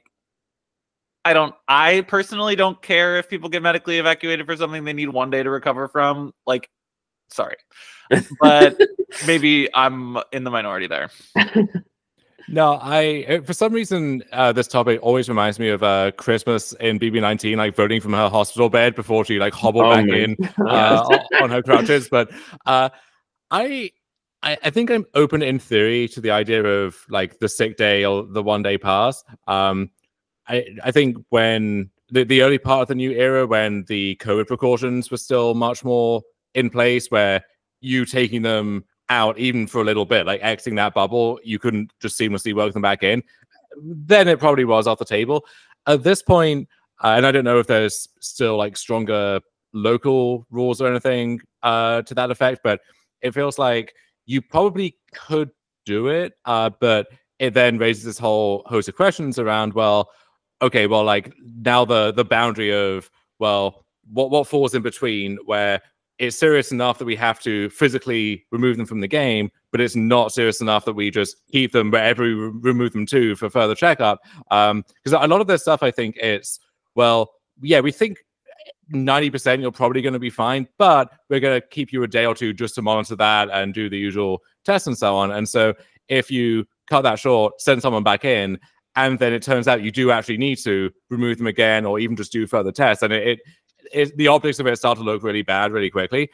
I personally don't care if people get medically evacuated for something they need one day to recover from. Like, sorry, but maybe I'm in the minority there.
No, for some reason, this topic always reminds me of Christmas in BB19, like voting from her hospital bed before she like hobbled back in on her crutches. But I think I'm open in theory to the idea of like the sick day or the 1 day pass. I think when the early part of the new era, when the COVID precautions were still much more in place, where you taking them out even for a little bit, like exiting that bubble, you couldn't just seamlessly work them back in, then it probably was off the table. At this point, and I don't know if there's still like stronger local rules or anything to that effect, but it feels like you probably could do it, but it then raises this whole host of questions around, well, okay, well, like now the boundary of, well, what falls in between, where it's serious enough that we have to physically remove them from the game, but it's not serious enough that we just keep them wherever we remove them to for further checkup. Because a lot of this stuff, I think it's, well, yeah, we think 90% you're probably going to be fine, but we're going to keep you a day or two just to monitor that and do the usual tests and so on. And so if you cut that short, send someone back in, and then it turns out you do actually need to remove them again, or even just do further tests, and it the optics of it start to look really bad really quickly.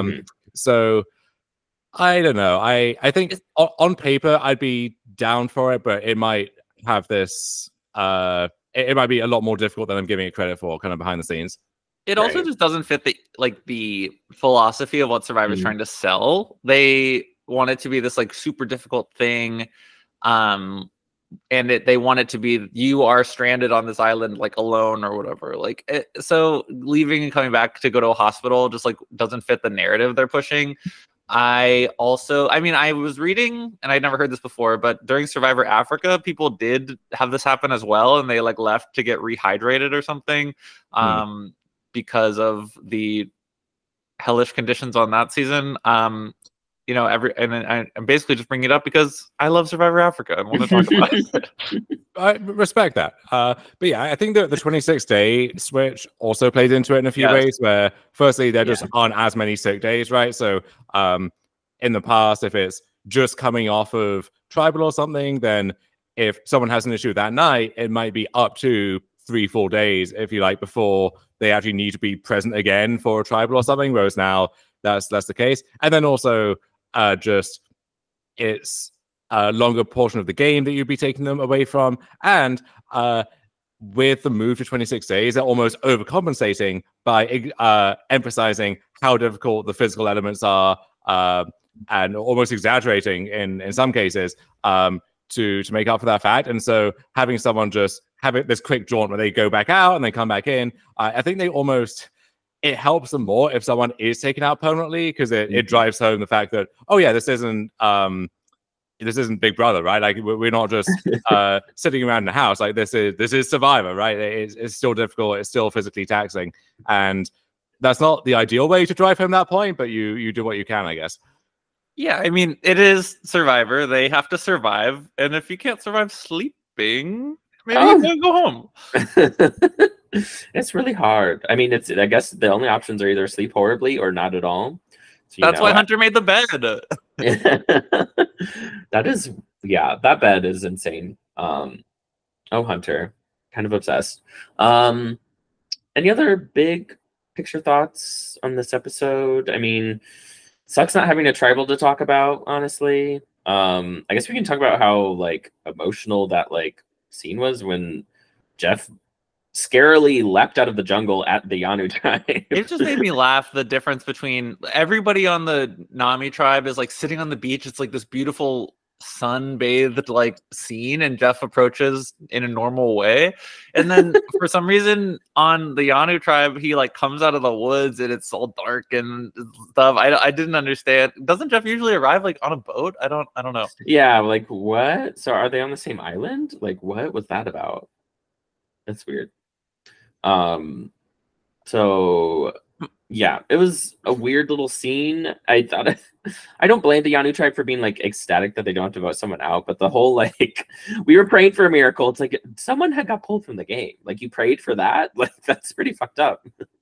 So I don't know. I think on paper I'd be down for it, but it might have this. It might be a lot more difficult than I'm giving it credit for, kind of behind the scenes.
It also just doesn't fit the philosophy of what Survivor's trying to sell. They want it to be this like super difficult thing, and they want it to be you are stranded on this island like alone or whatever. So leaving and coming back to go to a hospital just like doesn't fit the narrative they're pushing. I was reading, and I'd never heard this before, but during Survivor Africa, people did have this happen as well, and they like left to get rehydrated or something. Because of the hellish conditions on that season. I'm basically just bringing it up because I love Survivor Africa and want to talk about it.
I respect that. But yeah, I think that the 26-day switch also plays into it in a few ways, where firstly, there just aren't as many sick days, right? So in the past, if it's just coming off of tribal or something, then if someone has an issue that night, it might be up to 3-4 days, if you like, before they actually need to be present again for a tribal or something, whereas now that's the case. And then also just it's a longer portion of the game that you'd be taking them away from. And with the move to 26 days, they're almost overcompensating by emphasizing how difficult the physical elements are, and almost exaggerating in some cases to make up for that fact. And so having someone just have this quick jaunt where they go back out and they come back in, I think it helps them more if someone is taken out permanently, because it drives home the fact that, oh yeah, this isn't Big Brother, right? Like we're not just sitting around in the house. Like this is Survivor, right? It's still difficult. It's still physically taxing, and that's not the ideal way to drive home that point. But you do what you can, I guess.
Yeah, I mean, it is Survivor. They have to survive, and if you can't survive sleeping, maybe you can go home.
It's really hard. I mean, I guess the only options are either sleep horribly or not at all. So,
that's why Hunter made the bed.
That bed is insane. Hunter, kind of obsessed. Any other big picture thoughts on this episode? I mean, sucks not having a tribal to talk about, honestly. I guess we can talk about how like emotional that like scene was when Jeff scarily leapt out of the jungle at the Yanu tribe.
It just made me laugh, the difference between everybody on the Nami tribe is like sitting on the beach. It's like this beautiful sun-bathed like scene, and Jeff approaches in a normal way, and then for some reason on the Yanu tribe he like comes out of the woods and it's all dark and stuff. I didn't understand. Doesn't Jeff usually arrive like on a boat? I don't know.
Yeah, like what? So are they on the same island? Like what was that about? That's weird. So yeah, it was a weird little scene. I don't blame the Yanu tribe for being like ecstatic that they don't have to vote someone out, but the whole like we were praying for a miracle. It's like someone had got pulled from the game. Like you prayed for that? Like that's pretty fucked up.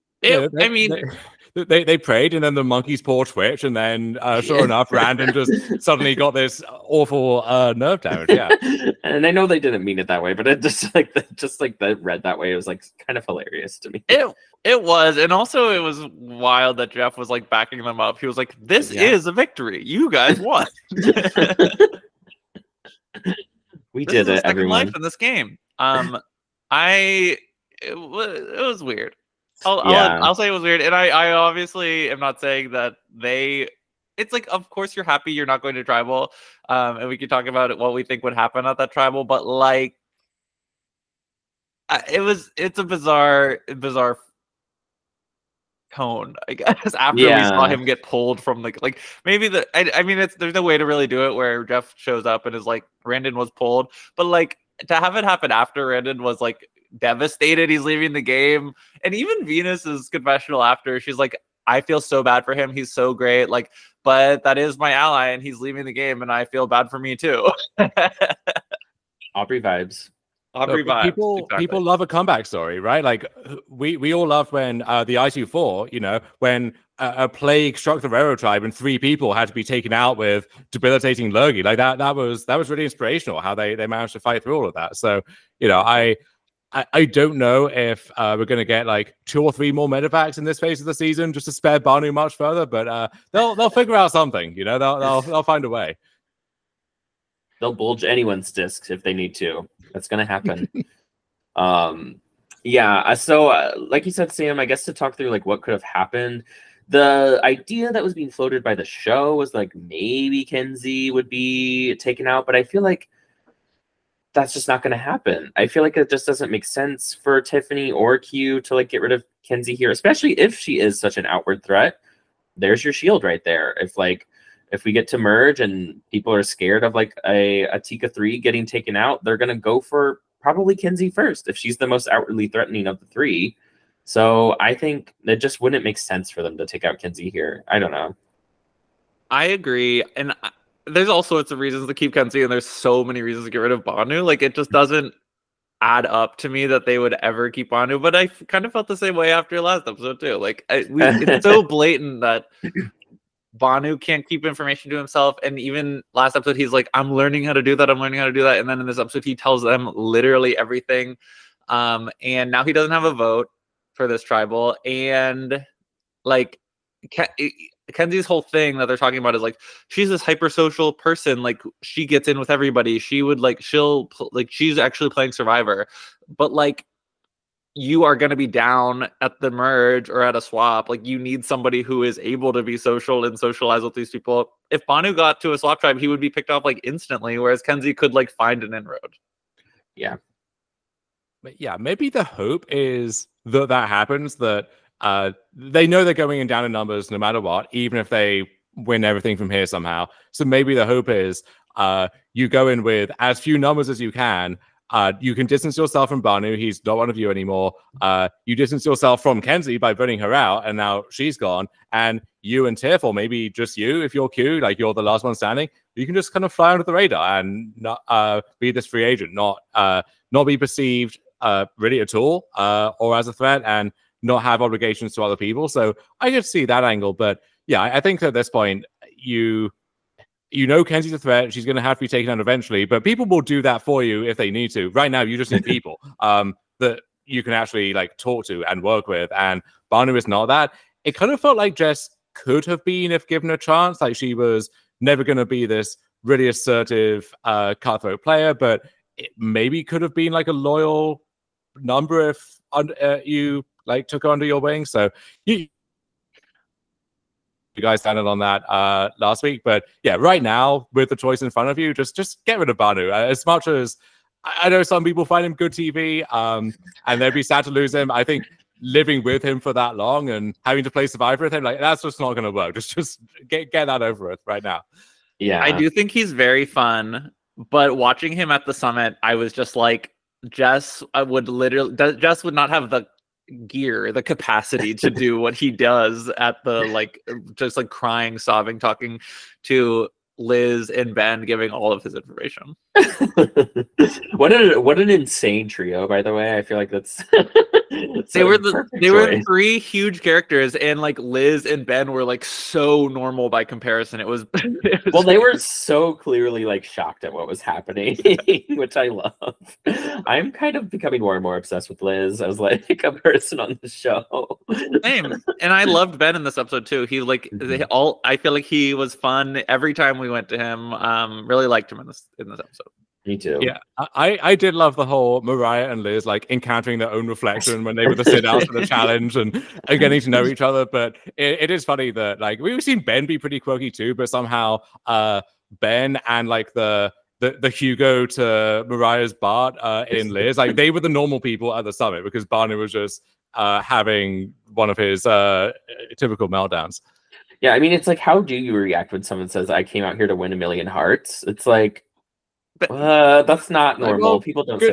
They prayed, and then the monkey's paw twitched, and then sure enough, Randon just suddenly got this awful nerve damage. Yeah,
and I know they didn't mean it that way, but it just like that read that way. It was like kind of hilarious to me.
It was, and also it was wild that Jeff was like backing them up. He was like, "This is a victory. You guys won.
We did it, everyone."
Life in this game. It was weird. I'll say it was weird, and I obviously am not saying that it's like, of course you're happy you're not going to tribal, and we can talk about what we think would happen at that tribal, but like it's a bizarre tone, I guess, after we saw him get pulled from like maybe I mean there's no way to really do it where Jeff shows up and is like Randon was pulled, but like to have it happen after Randon was like devastated he's leaving the game. And even Venus's confessional after, she's like, I feel so bad for him. He's so great. Like, but that is my ally and he's leaving the game and I feel bad for me too.
Aubrey vibes.
Aubrey vibes.
People love a comeback story, right? Like we all love when the I-2-4, you know, when a plague struck the Railroad Tribe and 3 people had to be taken out with debilitating Lurgy. Like that was really inspirational how they managed to fight through all of that. So, you know, I don't know if we're going to get like 2 or 3 more medevacs in this phase of the season just to spare Banu much further, but they'll figure out something. You know, they'll find a way.
They'll bulge anyone's discs if they need to. That's going to happen. Yeah. So, like you said, Sam, I guess to talk through like what could have happened. The idea that was being floated by the show was like maybe Kenzie would be taken out, but I feel like that's just not going to happen. I feel like it just doesn't make sense for Tiffany or Q to like get rid of Kenzie here, especially if she is such an outward threat. There's your shield right there. If we get to merge and people are scared of like a Tika 3 getting taken out, they're going to go for probably Kenzie first if she's the most outwardly threatening of the 3. So I think it just wouldn't make sense for them to take out Kenzie here. I don't know.
I agree. And there's all sorts of reasons to keep Kenzie, and there's so many reasons to get rid of Banu. Like, it just doesn't add up to me that they would ever keep Banu. But I kind of felt the same way after last episode, too. Like, it's so blatant that Banu can't keep information to himself. And even last episode, he's like, I'm learning how to do that. And then in this episode, he tells them literally everything. And now he doesn't have a vote for this tribal. And like Kenzie's whole thing that they're talking about is like, she's this hypersocial person. Like, she gets in with everybody. She's actually playing Survivor. But like, you are going to be down at the merge or at a swap. Like, you need somebody who is able to be social and socialize with these people. If Banu got to a swap tribe, he would be picked off like instantly, whereas Kenzie could like find an inroad.
Yeah.
But yeah, maybe the hope is that happens, that they know they're going in down in numbers no matter what, even if they win everything from here somehow. So maybe the hope is you go in with as few numbers as you can. You can distance yourself from Banu. He's not one of you anymore. You distance yourself from Kenzie by voting her out, and now she's gone. And you and Tiff, or maybe just you, if you're Q, like you're the last one standing, you can just kind of fly under the radar and not be this free agent, not be perceived really at all or as a threat, and not have obligations to other people. So I could see that angle. But yeah, I think at this point, you know Kenzie's a threat. She's going to have to be taken out eventually, but people will do that for you if they need to. Right now, you just need people that you can actually like talk to and work with. And Banu is not that. It kind of felt like Jess could have been if given a chance. Like, she was never going to be this really assertive cutthroat player, but it maybe could have been like a loyal number if you like took her under your wing. So you guys landed on that last week, but yeah, right now with the choice in front of you, just get rid of Banu. As much as I know some people find him good TV, and they'd be sad to lose him, I think living with him for that long and having to play Survivor with him, like, that's just not going to work. Just get that over with right now.
Yeah, I do think he's very fun, but watching him at the summit, I was just like, Jess would not have the gear, the capacity to do what he does at the like, just like crying, sobbing, talking to Liz and Ben, giving all of his information.
What an insane trio, by the way. I feel like that's
they were the 3 huge characters, and like Liz and Ben were like so normal by comparison. It was
well, they were so clearly like shocked at what was happening, which I love. I'm kind of becoming more and more obsessed with Liz as like a person on the show.
Same. And I loved Ben in this episode too. He like I feel like he was fun every time we went to him. Really liked him in this episode.
Me too.
Yeah, I did love the whole Mariah and Liz like encountering their own reflection when they were the sit-outs for the challenge and getting to know each other. But it is funny that like we've seen Ben be pretty quirky too, but somehow Ben and like the Hugo to Mariah's Bart in Liz, like they were the normal people at the summit because Banu was just having one of his typical meltdowns.
Yeah, I mean, it's like, how do you react when someone says, I came out here to win 1 million hearts? It's like, that's not normal. People don't say that.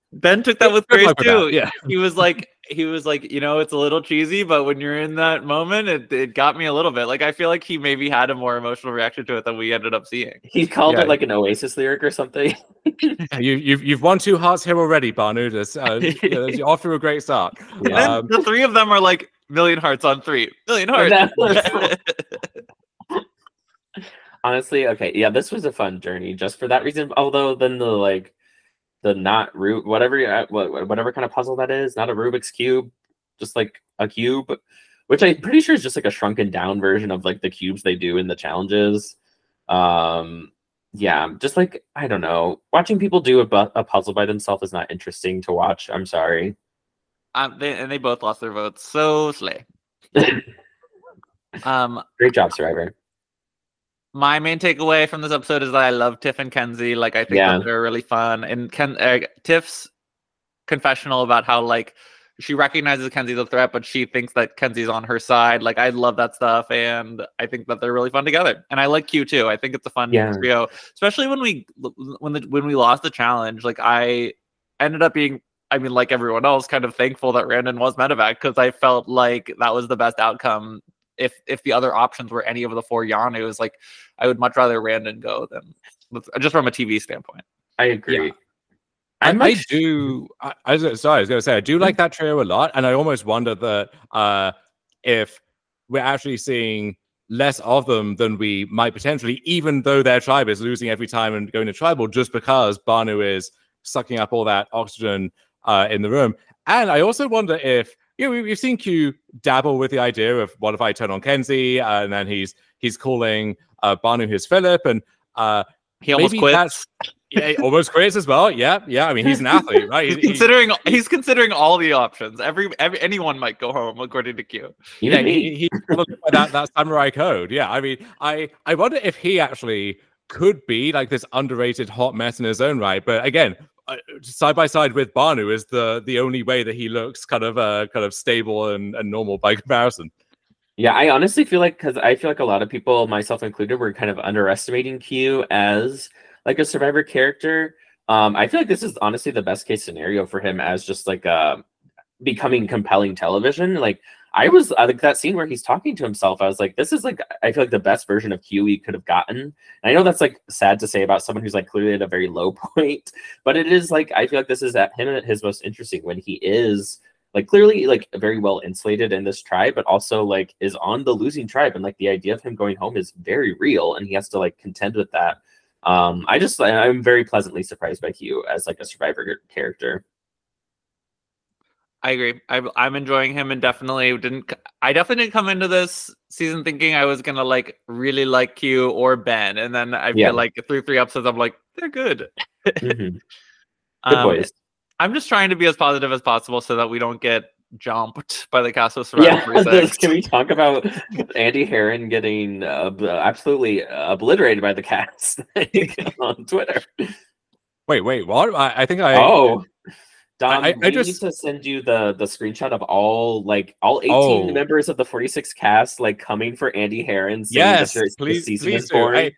Ben took that with grace too.
Yeah.
He was like, you know, it's a little cheesy, but when you're in that moment, it got me a little bit. Like, I feel like he maybe had a more emotional reaction to it than we ended up seeing.
He called it like an Oasis lyric or something.
You've won 2 hearts here already, Banu. You're off to a great start.
Yeah. The 3 of them are like million hearts on 3 million hearts.
Honestly, okay, yeah, this was a fun journey just for that reason. Although then the not root whatever kind of puzzle that is, not a Rubik's cube, just like a cube, which I'm pretty sure is just like a shrunken down version of like the cubes they do in the challenges. Yeah, just like, I don't know, watching people do a puzzle by themselves is not interesting to watch. I'm sorry.
They both lost their votes, so slay.
Great job, Survivor.
My main takeaway from this episode is that I love Tiff and Kenzie. Like, I think that they're really fun. And Tiff's confessional about how, like, she recognizes Kenzie's a threat, but she thinks that Kenzie's on her side. Like, I love that stuff, and I think that they're really fun together. And I like Q too. I think it's a fun trio, especially when we lost the challenge. Like, I ended up being, I mean, like everyone else, kind of thankful that Randon was medevac, because I felt like that was the best outcome. If the other options were any of the 4 Yanus, like, I would much rather Randon go than, just from a TV standpoint.
I agree.
Yeah. I was going to say, I do like that trio a lot, and I almost wonder that if we're actually seeing less of them than we might potentially, even though their tribe is losing every time and going to tribal, just because Banu is sucking up all that oxygen in the room. And I also wonder if, we've seen Q dabble with the idea of, what if I turn on Kenzie, and then he's calling Banu his Philip, and
he almost quits.
Yeah, almost quits as well. Yeah. I mean, he's an athlete, right?
He's considering all the options. Anyone might go home, according to Q.
Yeah, he's looking at that samurai code. Yeah, I mean, I wonder if he actually could be like this underrated hot mess in his own right. But again, side by side with Banu is the only way that he looks kind of stable and normal by comparison.
Yeah, I honestly feel like, because I feel like a lot of people, myself included, were kind of underestimating Q as like a Survivor character. I feel like this is honestly the best case scenario for him as just like becoming compelling television. Like, I like that scene where he's talking to himself, I was like, this is like, I feel like the best version of Q he could have gotten. And I know that's like sad to say about someone who's like clearly at a very low point, but it is like, I feel like this is at him at his most interesting, when he is like clearly like very well insulated in this tribe, but also like is on the losing tribe, and like the idea of him going home is very real, and he has to like contend with that. I'm very pleasantly surprised by Q as like a Survivor character.
I agree. I'm enjoying him, and definitely didn't come into this season thinking I was gonna like really like Q or Ben, and then I feel like through 3 episodes I'm like, they're good.
Mm-hmm. Good boys.
I'm just trying to be as positive as possible so that we don't get jumped by the cast of Survivor.
Can we talk about Andy Herron getting absolutely obliterated by the cast on Twitter?
Wait, what? I think
Dom, I need to send you the screenshot of all 18 members of the 46 cast like coming for Andy Herron.
Yes, please do.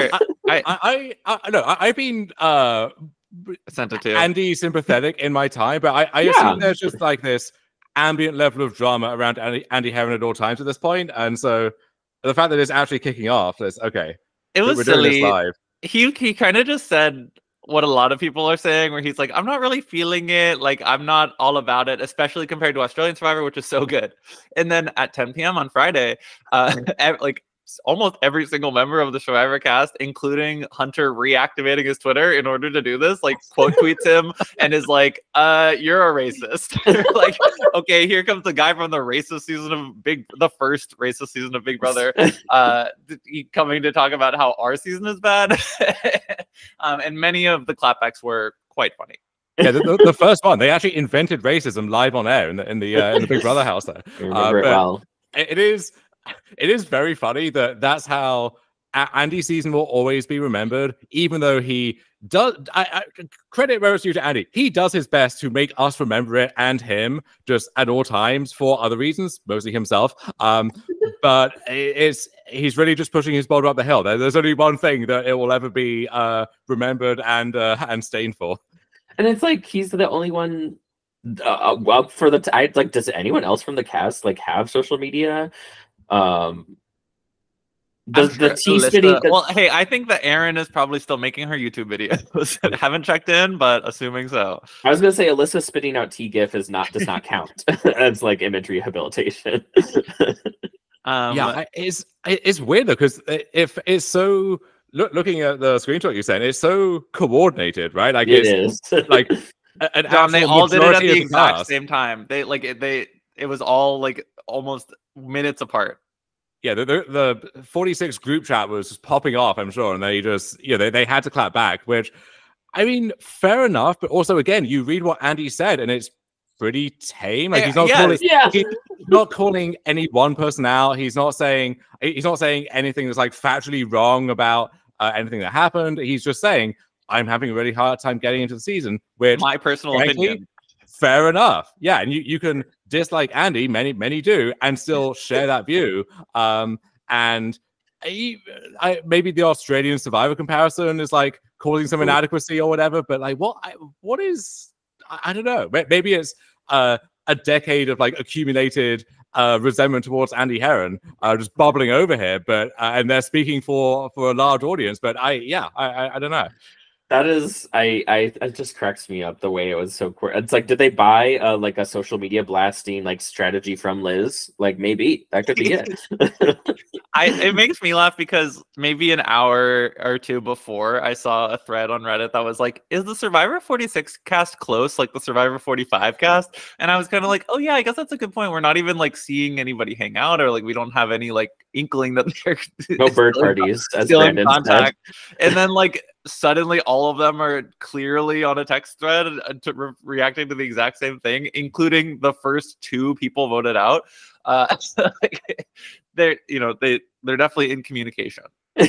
I've been
sent it to
Andy sympathetic in my time, but I assume there's just like this ambient level of drama around Andy Herron at all times at this point, and so the fact that it's actually kicking off is okay.
It was silly.
Doing this live.
He kind of just said what a lot of people are saying, where he's like, I'm not really feeling it, like I'm not all about it, especially compared to Australian Survivor, which is so good. And then at 10 p.m. on Friday, like almost every single member of the Survivor cast, including Hunter, reactivating his Twitter in order to do this, like quote tweets him and is like, you're a racist. Like, okay, here comes the guy from the first racist season of Big Brother, coming to talk about how our season is bad. And many of the clapbacks were quite funny.
Yeah, the first one, they actually invented racism live on air in the Big Brother house there.
I remember it well.
It is very funny that's how Andy's season will always be remembered, even though he does. I credit where it's due to Andy. He does his best to make us remember it, and him, just at all times for other reasons, mostly himself. But he's really just pushing his boulder up the hill. There's only one thing that it will ever be remembered and stained for.
And it's like he's the only one. Well, for the like, does anyone else from the cast like have social media? Does the tea spitting?
Well, hey, I think that Erin is probably still making her YouTube videos. Haven't checked in, but assuming so.
I was gonna say Alyssa spitting out tea gif does not count as like image rehabilitation.
Yeah, it's weird though, because if it's so looking at the screenshot you sent, it's so coordinated, right? Like
it is
like
John, they all did it at the exact same time. They like it was all like almost minutes apart.
Yeah, the 46 group chat was just popping off, I'm sure, and they just they had to clap back, which I mean, fair enough, but also again, you read what Andy said, and it's pretty tame. Like he's not he's not calling any one person out. He's not saying anything that's like factually wrong about anything that happened. He's just saying, I'm having a really hard time getting into the season, which
my personal opinion.
Fair enough. Yeah, and you can dislike Andy, many do, and still share that view. And maybe the Australian Survivor comparison is like causing some inadequacy or whatever, but like what is I don't know. Maybe it's a decade of like accumulated resentment towards Andy Herron just bubbling over here, but and they're speaking for a large audience, but I don't know.
That is, it just cracks me up the way it was so quick. It's like, did they buy like a social media blasting like strategy from Liz? Like maybe that could be it.
It makes me laugh because maybe an hour or two before I saw a thread on Reddit that was like, is the Survivor 46 cast close like the Survivor 45 cast? And I was kind of like, oh yeah, I guess that's a good point. We're not even like seeing anybody hang out, or like we don't have any like inkling that they're
no bird parties as
still in
Brandon
contact.
said.
And then like suddenly all of them are clearly on a text thread reacting to the exact same thing, including the first two people voted out. They're definitely in communication.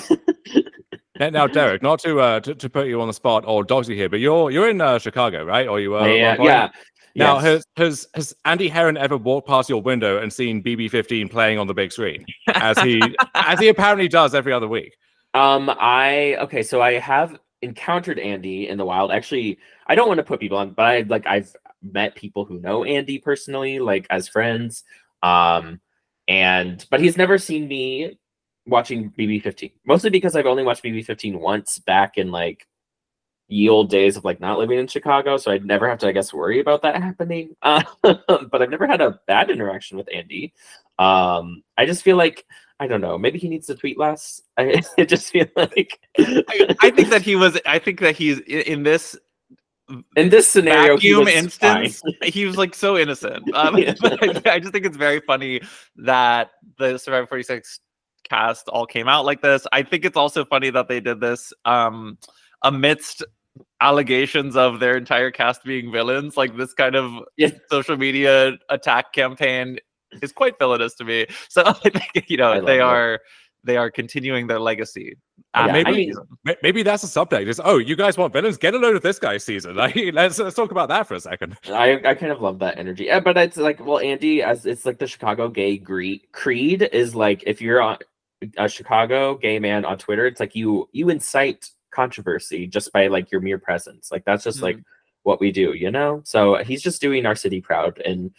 Now, Derek, not to put you on the spot or doxy here, but you're in Chicago, right? Or you were?
Yeah.
Now, has Andy Herron ever walked past your window and seen BB15 playing on the big screen, as he apparently does every other week?
So I have encountered Andy in the wild. Actually, I don't want to put people on, but I've met people who know Andy personally, like as friends. But he's never seen me watching BB15, mostly because I've only watched BB15 once back in like ye old days of like not living in Chicago, so I'd never have to, I guess, worry about that happening. But I've never had a bad interaction with Andy. I just feel like, I don't know, maybe he needs to tweet less. I just feel like
I think that he's in this
scenario
instance he was like so innocent. I just think it's very funny that the Survivor 46 cast all came out like this. I think it's also funny that they did this amidst allegations of their entire cast being villains. Like this kind of social media attack campaign is quite villainous to me. So I think they are continuing their legacy.
Maybe that's a subtext. Is you guys want villains? Get a load of this guy's season. Like, let's talk about that for a second.
I kind of love that energy. Yeah, but it's like, well, Andy, as it's like the Chicago gay creed is like, if you're a Chicago gay man on Twitter, it's like you incite controversy just by like your mere presence. Like that's just like what we do, you know? So he's just doing our city proud, and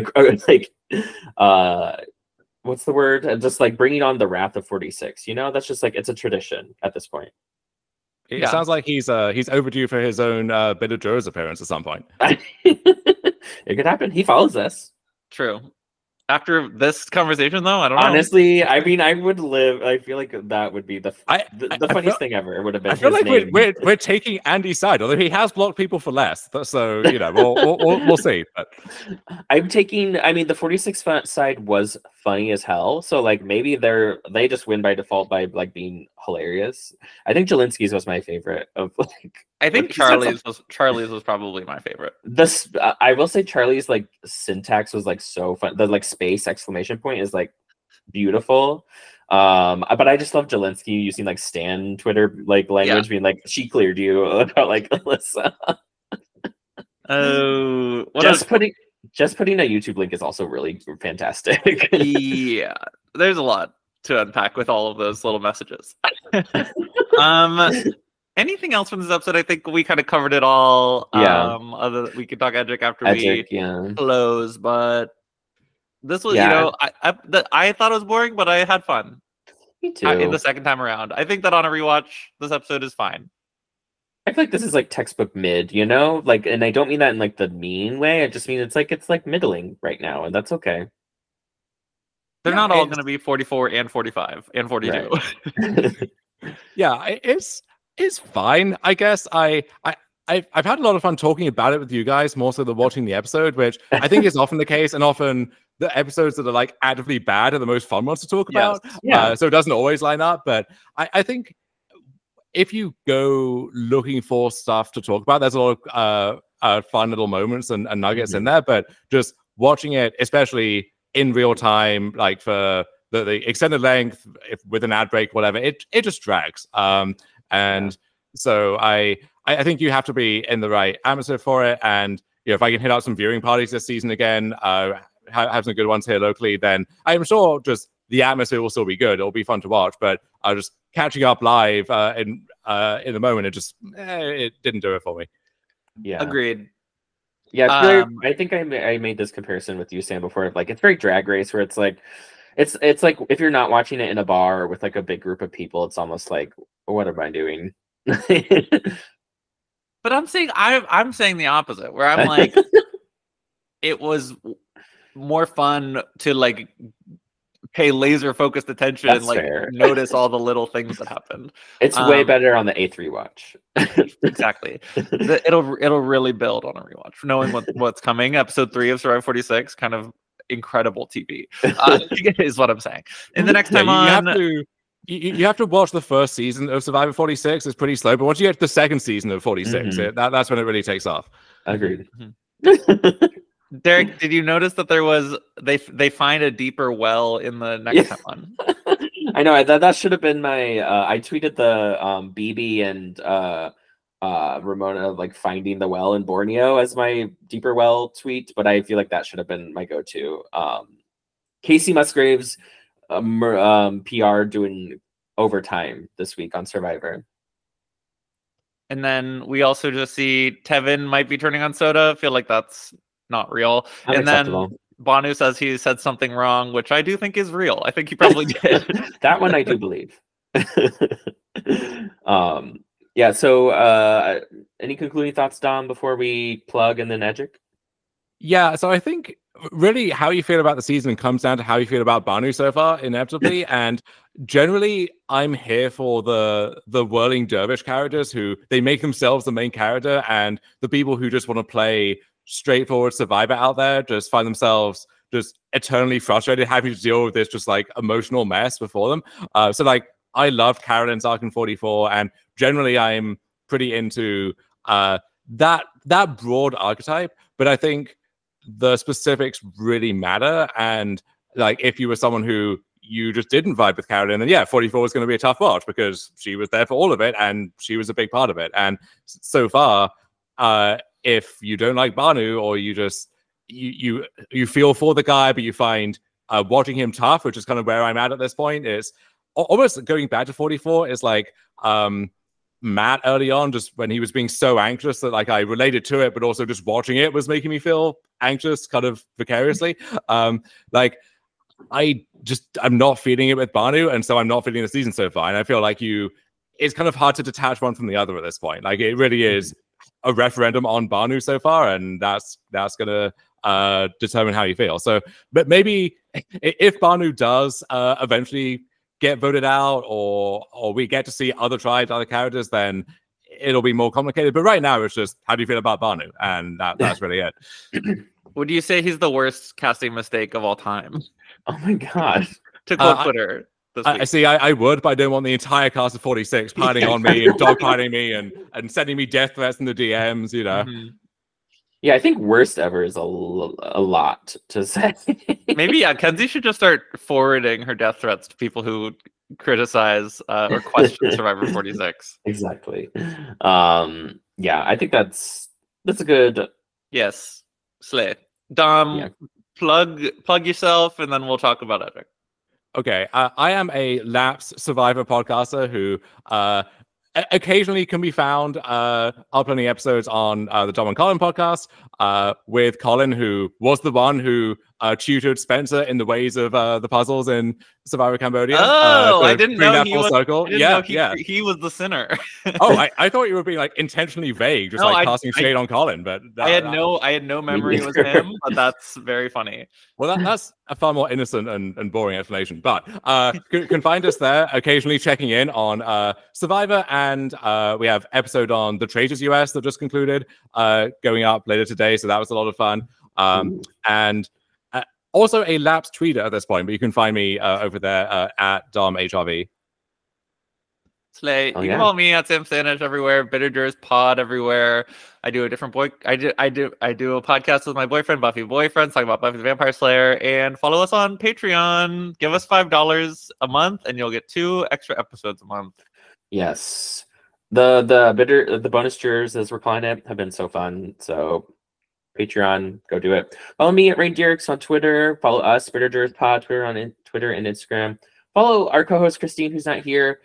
what's the word? Just like bringing on the wrath of 46, you know? That's just like, it's a tradition at this point.
It sounds like he's overdue for his own Bit of Joe's appearance at some point.
It could happen. He follows us.
True. After this conversation, though, I don't know.
Honestly, I mean, I would live. I feel like that would be the funniest thing ever. It would have been.
I feel like we're taking Andy's side, although he has blocked people for less. So we'll see. But
I'm taking. I mean, the 46 side was funny as hell. So like maybe they just win by default by like being hilarious. I think Jelinski's was my favorite of like.
I think Charlie's was probably my favorite.
This I will say Charlie's like syntax was like so fun. The like space exclamation point is like beautiful. But I just love Jelinski using like Stan Twitter like language, being like, she cleared you about like Alyssa. Just putting a YouTube link is also really fantastic.
Yeah, there's a lot to unpack with all of those little messages. anything else from this episode? I think we kind of covered it all.
Yeah.
We could talk Edric after
Edric,
we close, but this was,
Yeah.
I thought it was boring, but I had fun.
Me too.
In the second time around. I think that on a rewatch, this episode is fine.
I feel like this is like textbook mid, you know? Like, and I don't mean that in like the mean way. I just mean it's like middling right now, and that's okay.
They're not all going to be 44 and 45 and 42.
Right.
Yeah, it's fine. I guess I've had a lot of fun talking about it with you guys more so than watching the episode, which I think is often the case, and often the episodes that are like actively bad are the most fun ones to talk about.
Yeah.
So it doesn't always line up, but I think if you go looking for stuff to talk about, there's a lot of fun little moments and nuggets in there, but just watching it, especially in real time, like for the extended length, with an ad break, whatever, it just drags. So I think you have to be in the right atmosphere for it. And if I can hit out some viewing parties this season again, have some good ones here locally, then I'm sure just the atmosphere will still be good. It'll be fun to watch, but just catching up live in the moment, it didn't do it for me.
Yeah,
agreed.
Yeah, I think I made this comparison with you, Sam, before. Like, it's very Drag Race, where it's like if you're not watching it in a bar with like a big group of people, it's almost like, what am I doing?
But I'm saying the opposite, where I'm like, it was more fun to like pay laser focused attention.
That's
and like
fair.
Notice all the little things that happened.
It's way better on the A3 watch.
Exactly. It'll really build on a rewatch, knowing what's coming. Episode 3 of Survivor 46, kind of incredible TV, is what I'm saying. And the next time
you have to watch the first season of Survivor 46. It's pretty slow, but once you get to the second season of 46, that's when it really takes off.
Agreed.
Derek, did you notice that there was they find a deeper well in the next one?
I know that should have been my. I tweeted the BB and Ramona like finding the well in Borneo as my deeper well tweet, but I feel like that should have been my go-to. Casey Musgraves PR doing overtime this week on Survivor.
And then we also just see Tevin might be turning on soda. Feel like that's not real. And then Banu says he said something wrong, which I do think is real. I think he probably did.
That one I do believe. Yeah, so any concluding thoughts, Dom, before we plug and then Edric?
Yeah, so I think really how you feel about the season comes down to how you feel about Banu so far, inevitably. And generally, I'm here for the whirling dervish characters who they make themselves the main character, and the people who just want to play straightforward Survivor out there just find themselves just eternally frustrated, having to deal with this just like emotional mess before them. So like I loved Carolyn's arc in 44, and generally I'm pretty into that broad archetype, but I think the specifics really matter. And like if you were someone who you just didn't vibe with Carolyn, then yeah, 44 was going to be a tough watch because she was there for all of it and she was a big part of it. And so far, if you don't like Banu, or you just you feel for the guy, but you find watching him tough, which is kind of where I'm at this point, is almost going back to 44 is like Matt early on, just when he was being so anxious that like I related to it, but also just watching it was making me feel anxious kind of vicariously. Like I'm not feeling it with Banu, and so I'm not feeling the season so far. And I feel like it's kind of hard to detach one from the other at this point. Like it really is a referendum on Banu so far, and that's gonna determine how you feel. So, but maybe if Banu does eventually get voted out, or we get to see other tribes, other characters, then it'll be more complicated. But right now, it's just how do you feel about Banu, and that's really it.
Would you say he's the worst casting mistake of all time?
Oh my god!
To quote Twitter.
I see. I would, but I don't want the entire cast of 46 piling on me and dogpiling me and sending me death threats in the DMs. You know.
Mm-hmm.
Yeah, I think worst ever is a lot to say.
Maybe Kenzie should just start forwarding her death threats to people who criticize or question Survivor 46.
Exactly. Yeah, I think that's a good.
Yes, slay. Dom, plug yourself, and then we'll talk about Edric.
Okay, I am a lapsed Survivor podcaster who occasionally can be found uploading episodes on the Dom and Colin podcast with Colin, who was the one who tutored Spencer in the ways of the puzzles in Survivor Cambodia.
I didn't know
that full circle.
He was the sinner.
I thought you were being like intentionally vague, just casting shade on Colin. But
I had no memory it was him. But that's very funny.
Well, that's a far more innocent and boring explanation. But can find us there, occasionally checking in on Survivor, and we have episode on the Traitors US that just concluded, going up later today. So that was a lot of fun. And also a lapsed tweeter at this point, but you can find me over there at DomHRV.
Slay. You can follow me at Sam Sanish everywhere, Bitter Jurors Pod everywhere. I do a different I do a podcast with my boyfriend, Buffy Boyfriends, talking about Buffy the Vampire Slayer, and follow us on Patreon. Give us $5 a month, and you'll get 2 extra episodes a month.
Yes, the bonus jurors, as we're calling it, have been so fun. So Patreon, go do it. Follow me at RainDerricks on Twitter. Follow us, Bitter Jurors Pod, Twitter and Instagram. Follow our co-host Christine, who's not here.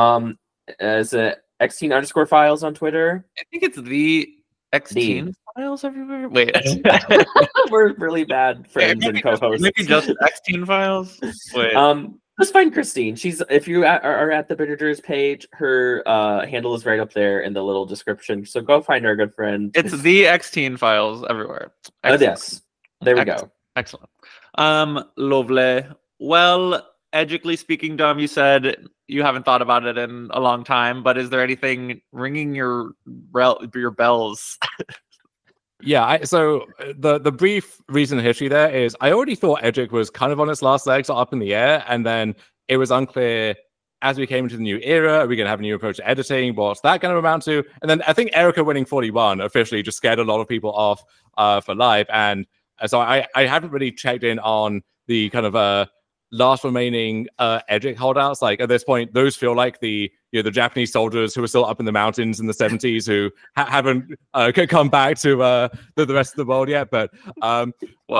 As X-Teen_Files on Twitter.
I think it's the X-Teen Files everywhere. Wait,
we're really bad friends and co-hosts.
Maybe just X-Teen Files. Wait.
Just find Christine. If you are at the Bitter Jurors page, her handle is right up there in the little description. So go find our good friend.
It's the X-Teen Files everywhere.
Yes, there we go.
Excellent. Lovely. Well, edgically speaking, Dom, you said you haven't thought about it in a long time, but is there anything ringing your bells?
Yeah, so the brief recent history there is I already thought Edgic was kind of on its last legs or up in the air, and then it was unclear as we came into the new era, are we going to have a new approach to editing? What's that going to amount to? And then I think Erica winning 41 officially just scared a lot of people off for live, and so I haven't really checked in on the kind of last remaining Edgic holdouts. Like at this point, those feel like the Japanese soldiers who are still up in the mountains in the 70s who haven't come back to the rest of the world yet. But I'm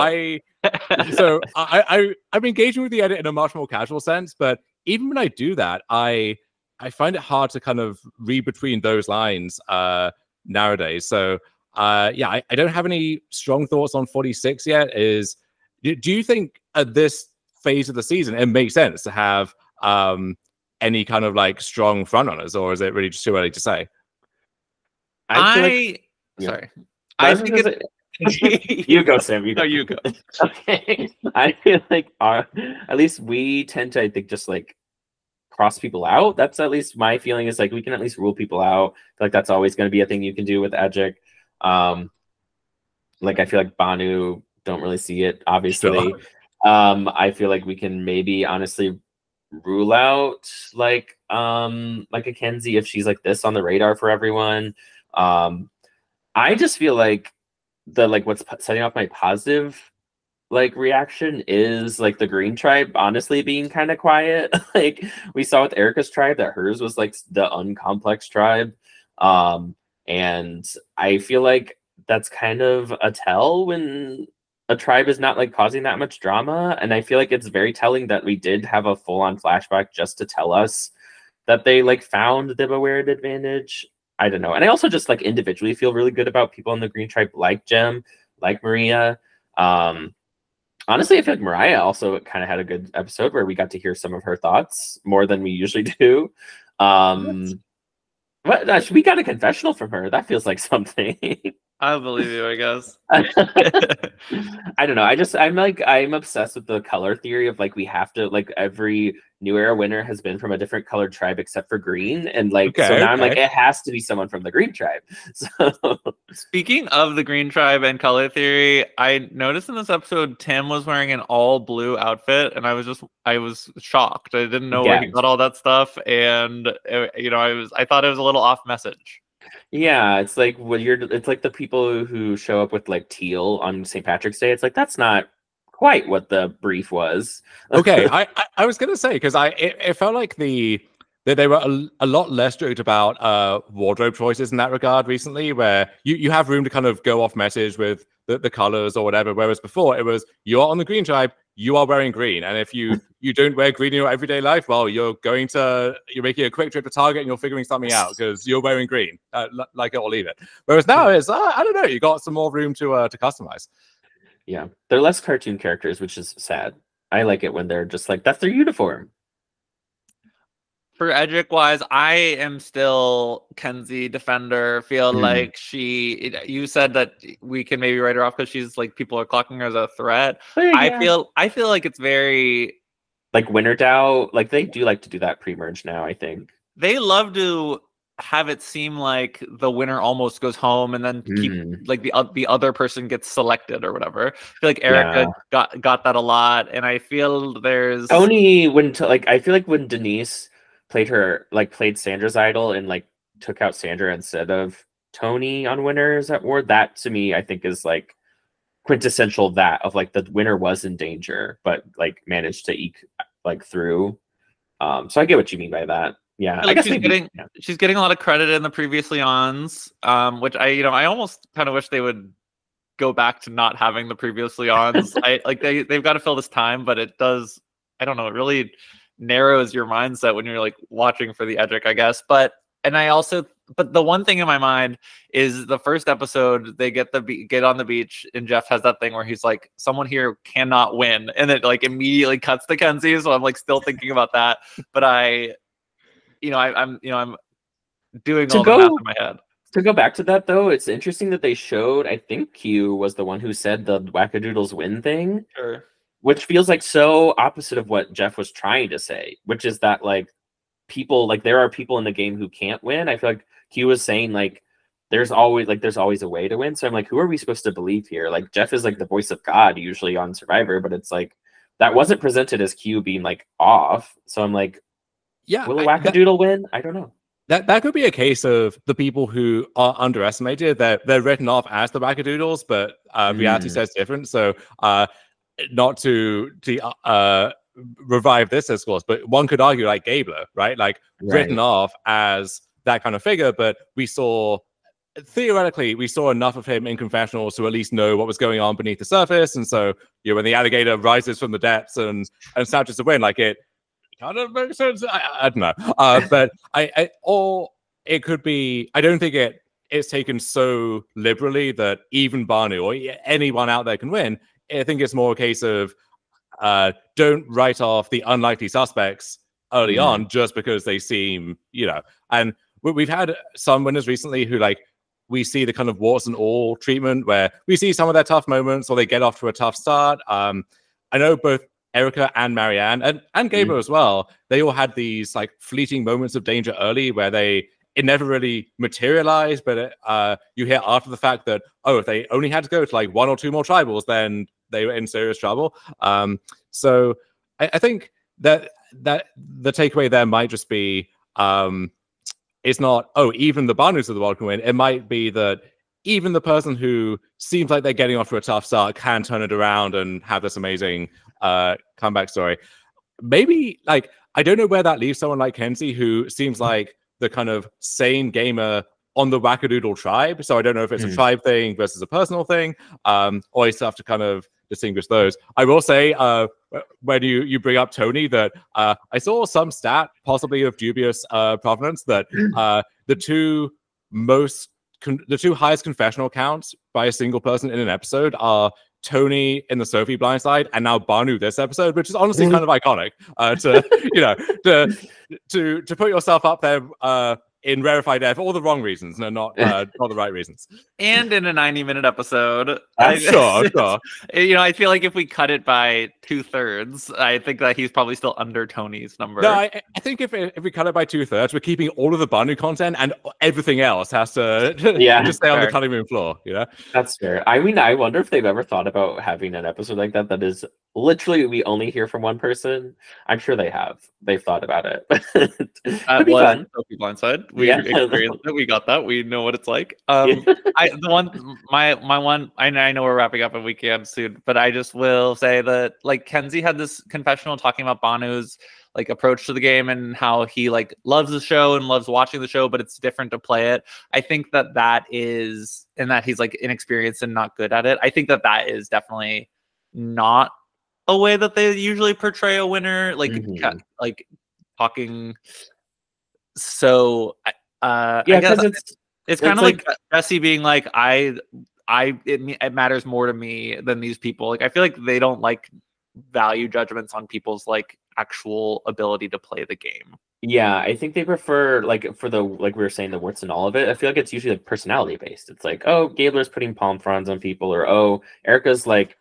engaging with the edit in a much more casual sense. But even when I do that, I find it hard to kind of read between those lines nowadays. So I don't have any strong thoughts on 46 yet. Do you think at this phase of the season it makes sense to have any kind of like strong frontrunners, or is it really just too early to say?
I think
you go, Sam.
You go.
Okay. I feel like at least we tend to, I think, just like cross people out. That's at least my feeling, is like we can at least rule people out. I feel like that's always going to be a thing you can do with Edgic. Like I feel like Banu don't really see it, obviously. Sure. I feel like we can maybe honestly rule out like a Kenzie if she's like this on the radar for everyone. I just feel like what's setting off my positive like reaction is like the Green Tribe honestly being kind of quiet. Like we saw with Erica's tribe that hers was like the uncomplex tribe, and I feel like that's kind of a tell when a tribe is not like causing that much drama. And I feel like it's very telling that we did have a full-on flashback just to tell us that they like found the Beware advantage. I don't know. And I also just like individually feel really good about people in the Green Tribe like Jem, like Maria. Honestly, I feel like Mariah also kind of had a good episode where we got to hear some of her thoughts more than we usually do. But we got a confessional from her. That feels like something.
I believe you, I guess.
I don't know. I'm obsessed with the color theory of like we have to like every New Era winner has been from a different colored tribe except for green, and like now I'm like it has to be someone from the Green Tribe. So
speaking of the Green Tribe and color theory, I noticed in this episode Tim was wearing an all blue outfit, and I was shocked. I didn't know where he got all that stuff, and I thought it was a little off message.
Yeah, it's like it's like the people who show up with like teal on St. Patrick's Day. It's like that's not quite what the brief was.
Okay, I was gonna say, because it felt like the they were a lot less strict about wardrobe choices in that regard recently, where you have room to kind of go off message with the colors or whatever. Whereas before it was, you are on the green tribe, you are wearing green. And if you don't wear green in your everyday life, well, you're making a quick trip to Target and you're figuring something out because you're wearing green. Like it or leave it. Whereas now it's, I don't know, you got some more room to customize.
Yeah, they're less cartoon characters, which is sad. I like it when they're just like, that's their uniform.
For Edric wise, I am still Kenzie defender. Feel like you said that we can maybe write her off because she's like, people are clocking her as a threat. I feel like it's very
like WinterDAO, like they do like to do that pre-merge now. I think
they love to have it seem like the winner almost goes home and then keep like the other person gets selected or whatever. I feel like Erica got that a lot, and I feel there's
Tony I feel like when Denise played Sandra's idol and like took out Sandra instead of Tony on Winners at War, that to me I think is like quintessential that of like the winner was in danger but like managed to eke like through. So I get what you mean by that. Yeah, I guess
she's getting a lot of credit in the Previously Ons, which I almost kind of wish they would go back to not having the Previously Ons. They've got to fill this time, but it does, I don't know, it really narrows your mindset when you're like watching for the Edric, I guess. But the one thing in my mind is the first episode, they get on the beach and Jeff has that thing where he's like, someone here cannot win, and it like immediately cuts to Kenzie. So I'm like still thinking about that, but I'm doing all the math in my head.
To go back to that though, it's interesting that they showed, I think Q was the one who said the Wackadoodles win thing.
Sure.
Which feels like so opposite of what Jeff was trying to say, which is that like people, like there are people in the game who can't win. I feel like Q was saying like there's always a way to win. So I'm like, who are we supposed to believe here? Like Jeff is like the voice of God usually on Survivor, but it's like that wasn't presented as Q being like off. So I'm like, yeah, will a Wackadoodle win? I don't know.
That could be a case of the people who are underestimated. They're written off as the Wackadoodles, but reality says different. So not to revive this discourse, but one could argue like Gabler, right? Like written off as that kind of figure, but theoretically we saw enough of him in confessionals to at least know what was going on beneath the surface. And so when the alligator rises from the depths and snatches the win, like it kind of makes sense. I don't know, but or it could be. I don't think it's taken so liberally that even Banu or anyone out there can win. I think it's more a case of don't write off the unlikely suspects early on just because they seem, and we've had some winners recently who like we see the kind of warts and all treatment where we see some of their tough moments or they get off to a tough start. I know both Erica and Marianne and Gabriel as well, they all had these like fleeting moments of danger early where it never really materialized, but you hear after the fact that, if they only had to go to like one or two more tribals, then they were in serious trouble. So I think that the takeaway there might just be, it's not, even the Banus of the world can win. It might be that even the person who seems like they're getting off to a tough start can turn it around and have this amazing comeback story. Maybe, like, I don't know where that leaves someone like Kenzie, who seems like the kind of sane gamer on the Wackadoodle tribe. So I don't know if it's a tribe thing versus a personal thing. Always have to kind of distinguish those. I will say, when you bring up Tony, that I saw some stat, possibly of dubious provenance, that the two highest confessional counts by a single person in an episode are Tony in the Sophie Blindside and now Banu this episode, which is honestly kind of iconic to put yourself up there in rarefied air for all the wrong reasons, not the right reasons.
And in a 90-minute episode.
Sure.
I feel like if we cut it by 2/3, I think that he's probably still under Tony's number.
No, I think if we cut it by 2/3, we're keeping all of the Banu content and everything else has to just stay on the cutting room floor.
That's fair. I mean, I wonder if they've ever thought about having an episode like that is literally we only hear from one person. I'm sure they have. They've thought about it. It'd be fun.
Sophie Blindside. We experienced it. We got that. We know what it's like. I know we're wrapping up and we can soon, but I just will say that like Kenzie had this confessional talking about Banu's like approach to the game and how he like loves the show and loves watching the show, but it's different to play it. I think that is, and that he's like inexperienced and not good at it. I think that is definitely not a way that they usually portray a winner, like like talking. So
yeah, because
it's kind of like Jesse being like, it matters more to me than these people. Like I feel like they don't like value judgments on people's like actual ability to play the game.
Yeah, I think they prefer, like, for the, like we were saying, the warts and all of it. I feel like it's usually like personality based. It's like, oh, Gabler's putting palm fronds on people, or oh, Erica's like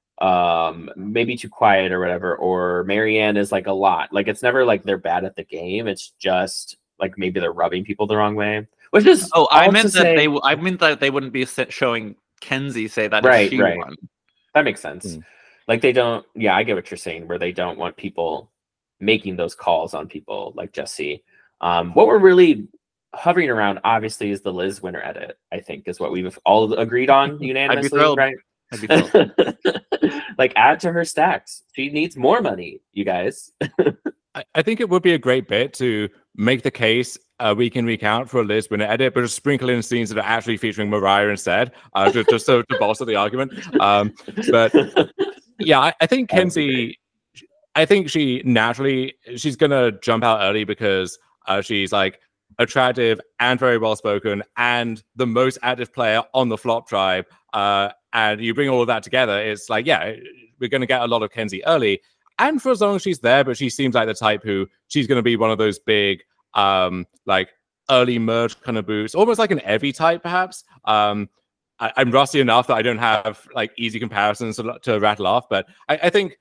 maybe too quiet or whatever, or Marianne is like a lot. Like it's never like they're bad at the game. It's just like maybe they're rubbing people the wrong way. Which is
I meant that they wouldn't be showing Kenzie say that
right.
Won.
That makes sense. Like they don't. Yeah, I get what you're saying. Where they don't want people making those calls on people like Jesse. What we're really hovering around, obviously, is the Liz winner edit. I think is what we've all agreed on unanimously, right?
I'd be thrilled.
Like add to her stacks. She needs more money, you guys.
I think it would be a great bit to make the case week in, week out for a Liz winner edit, but just sprinkle in scenes that are actually featuring Mariah instead, just to bolster the argument. But yeah, I think Kenzie, I think she's going to jump out early because she's like attractive and very well spoken and the most active player on the flop tribe. And you bring all of that together, it's like, yeah, we're going to get a lot of Kenzie early. And for as long as she's there, but she seems like the type who she's going to be one of those big, like early merge kind of boosts, almost like an Evie type, perhaps. I'm rusty enough that I don't have like easy comparisons to rattle off, but I think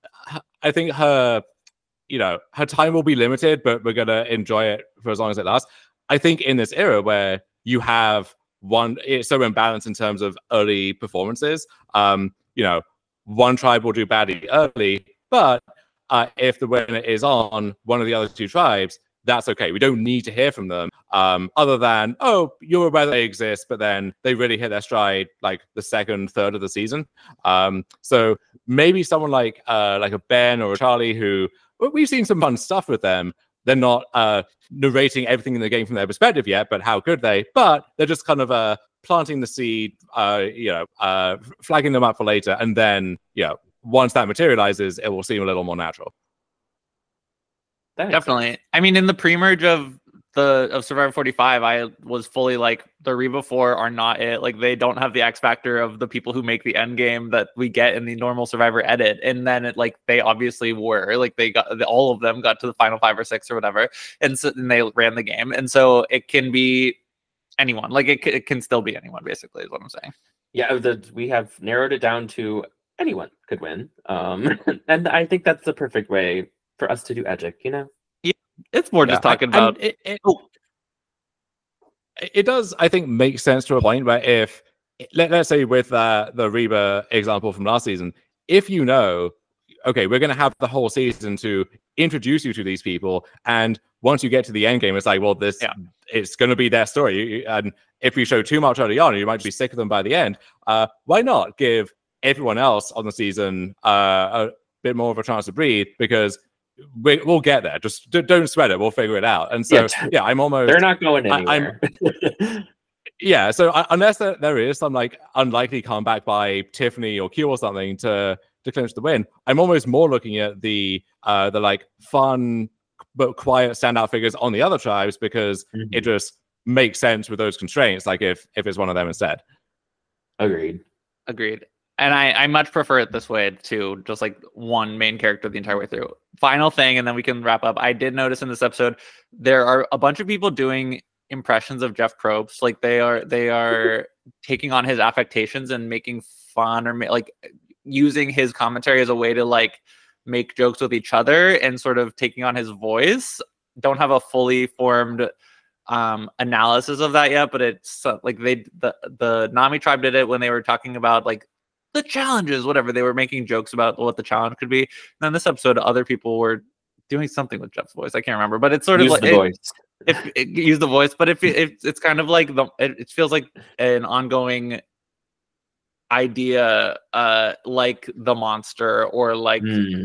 her, her time will be limited, but we're going to enjoy it for as long as it lasts. I think in this era where you have it's so imbalanced in terms of early performances, one tribe will do badly early, but if the winner is on one of the other two tribes, that's okay. We don't need to hear from them other than, oh, you're aware they exist, but then they really hit their stride like the second, third of the season. So maybe someone like a Ben or a Charlie, who we've seen some fun stuff with them. They're not narrating everything in the game from their perspective yet, but how could they? But they're just kind of planting the seed, flagging them up for later, and then once that materializes, it will seem a little more natural.
Definitely. I mean, in the pre-merge of Survivor 45, I was fully like, the Reba 4 are not it. Like they don't have the X factor of the people who make the end game that we get in the normal Survivor edit. And then they obviously were like, all of them got to the final 5 or 6 or whatever. And they ran the game. And so it can be anyone. Like it can still be anyone, basically, is what I'm saying.
Yeah, we have narrowed it down to anyone could win. And I think that's the perfect way for us to do Edgic,
Yeah, it's more just talking about
it does, I think, make sense to a point where if let's say with the Reba example from last season, if okay, we're going to have the whole season to introduce you to these people, and once you get to the end game, it's like, well, it's going to be their story. And if you show too much early on, you might be sick of them by the end. Why not give everyone else on the season a bit more of a chance to breathe? Because we'll get there. Just don't sweat it. We'll figure it out. And so, I'm almost...
They're not going anywhere.
So unless there is some like unlikely comeback by Tiffany or Q or something to clinch the win, I'm almost more looking at the like fun but quiet standout figures on the other tribes, because it just makes sense with those constraints. Like if it's one of them instead.
Agreed.
And I much prefer it this way too, just like one main character the entire way through. Final thing, and then we can wrap up. I did notice in this episode there are a bunch of people doing impressions of Jeff Probst. Like they are taking on his affectations and making fun or like using his commentary as a way to like make jokes with each other and sort of taking on his voice. Don't have a fully formed analysis of that yet, but it's like the Nami tribe did it when they were talking about like the challenges, whatever. They were making jokes about what the challenge could be. And then this episode, other people were doing something with Jeff's voice. I can't remember, but it's sort of like use the voice. But if it's kind of like it feels like an ongoing idea, like the monster or like, and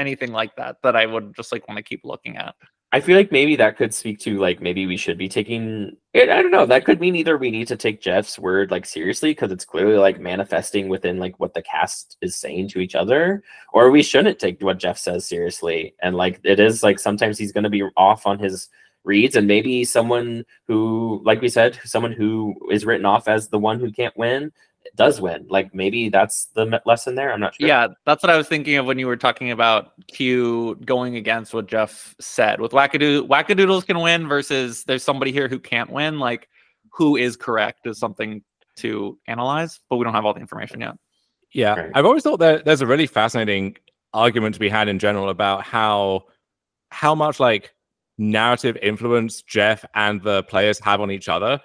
anything like that I would just like want to keep looking at.
I feel like maybe that could speak to like maybe we should be taking it. I don't know. That could mean either we need to take Jeff's word like seriously because it's clearly like manifesting within like what the cast is saying to each other, or we shouldn't take what Jeff says seriously. And like it is like sometimes he's going to be off on his reads, and maybe someone who, like we said, someone who is written off as the one who can't win does win. Like maybe that's the lesson there. I'm not sure.
Yeah, that's what I was thinking of when you were talking about Q going against what Jeff said. With Wackadoodles can win versus there's somebody here who can't win. Like who is correct is something to analyze, but we don't have all the information yet.
Yeah, right. I've always thought that there's a really fascinating argument to be had in general about how much like narrative influence Jeff and the players have on each other,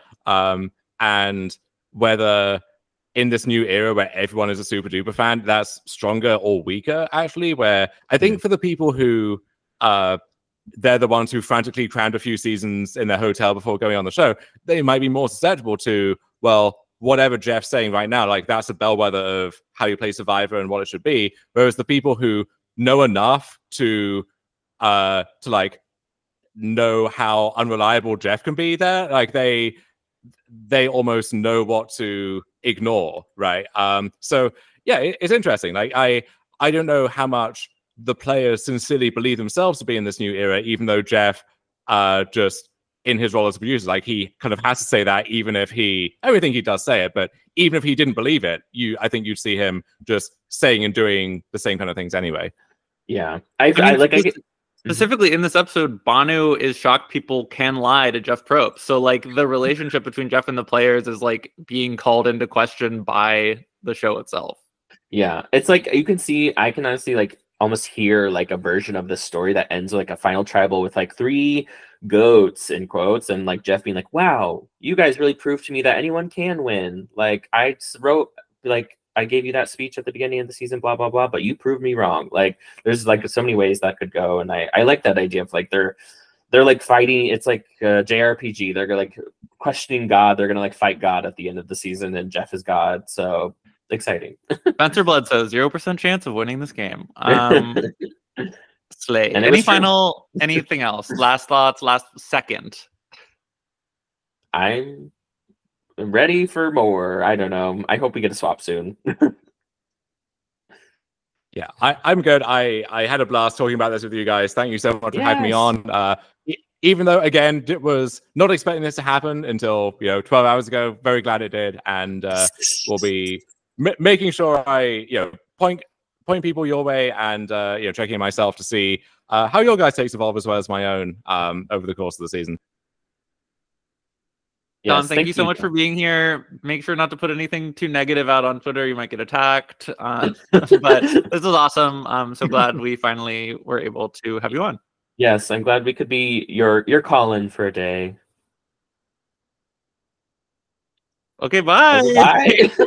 and whether in this new era where everyone is a super duper fan, that's stronger or weaker, actually, where I think for the people who they're the ones who frantically crammed a few seasons in their hotel before going on the show, they might be more susceptible to, well, whatever Jeff's saying right now, like that's a bellwether of how you play Survivor and what it should be. Whereas the people who know enough to like know how unreliable Jeff can be there, like they almost know what to ignore, right? So yeah, it's interesting. Like I don't know how much the players sincerely believe themselves to be in this new era, even though Jeff just in his role as a producer, like he kind of has to say that, even if I think he does say it, but even if he didn't believe it, I think you'd see him just saying and doing the same kind of things anyway.
Yeah,
specifically in this episode, Banu is shocked people can lie to Jeff Probst. So like the relationship between Jeff and the players is like being called into question by the show itself.
Yeah, it's like I can honestly like almost hear like a version of the story that ends with like a final tribal with like 3 goats in quotes, and like Jeff being like, wow, you guys really proved to me that anyone can win. Like I wrote, like I gave you that speech at the beginning of the season, blah, blah, blah, but you proved me wrong. Like there's like so many ways that could go. And I like that idea of like, they're like fighting. It's like JRPG. They're like questioning God. They're going to like fight God at the end of the season, and Jeff is God. So exciting.
Spencer Blood says 0% chance of winning this game. Slay.
And
anything else? Last thoughts, last second.
I'm ready for more. I don't know. I hope we get a swap soon.
Yeah, I'm good. I had a blast talking about this with you guys. Thank you so much for having me on. Even though, again, it was not expecting this to happen until 12 hours ago. Very glad it did, and we'll be making sure I point people your way, and checking myself to see how your guys' takes evolve as well as my own over the course of the season.
Don, thank you so much for being here. Make sure not to put anything too negative out on Twitter. You might get attacked. But this is awesome. I'm so glad we finally were able to have you on.
Yes, I'm glad we could be your call-in for a day.
Okay, bye.
Bye.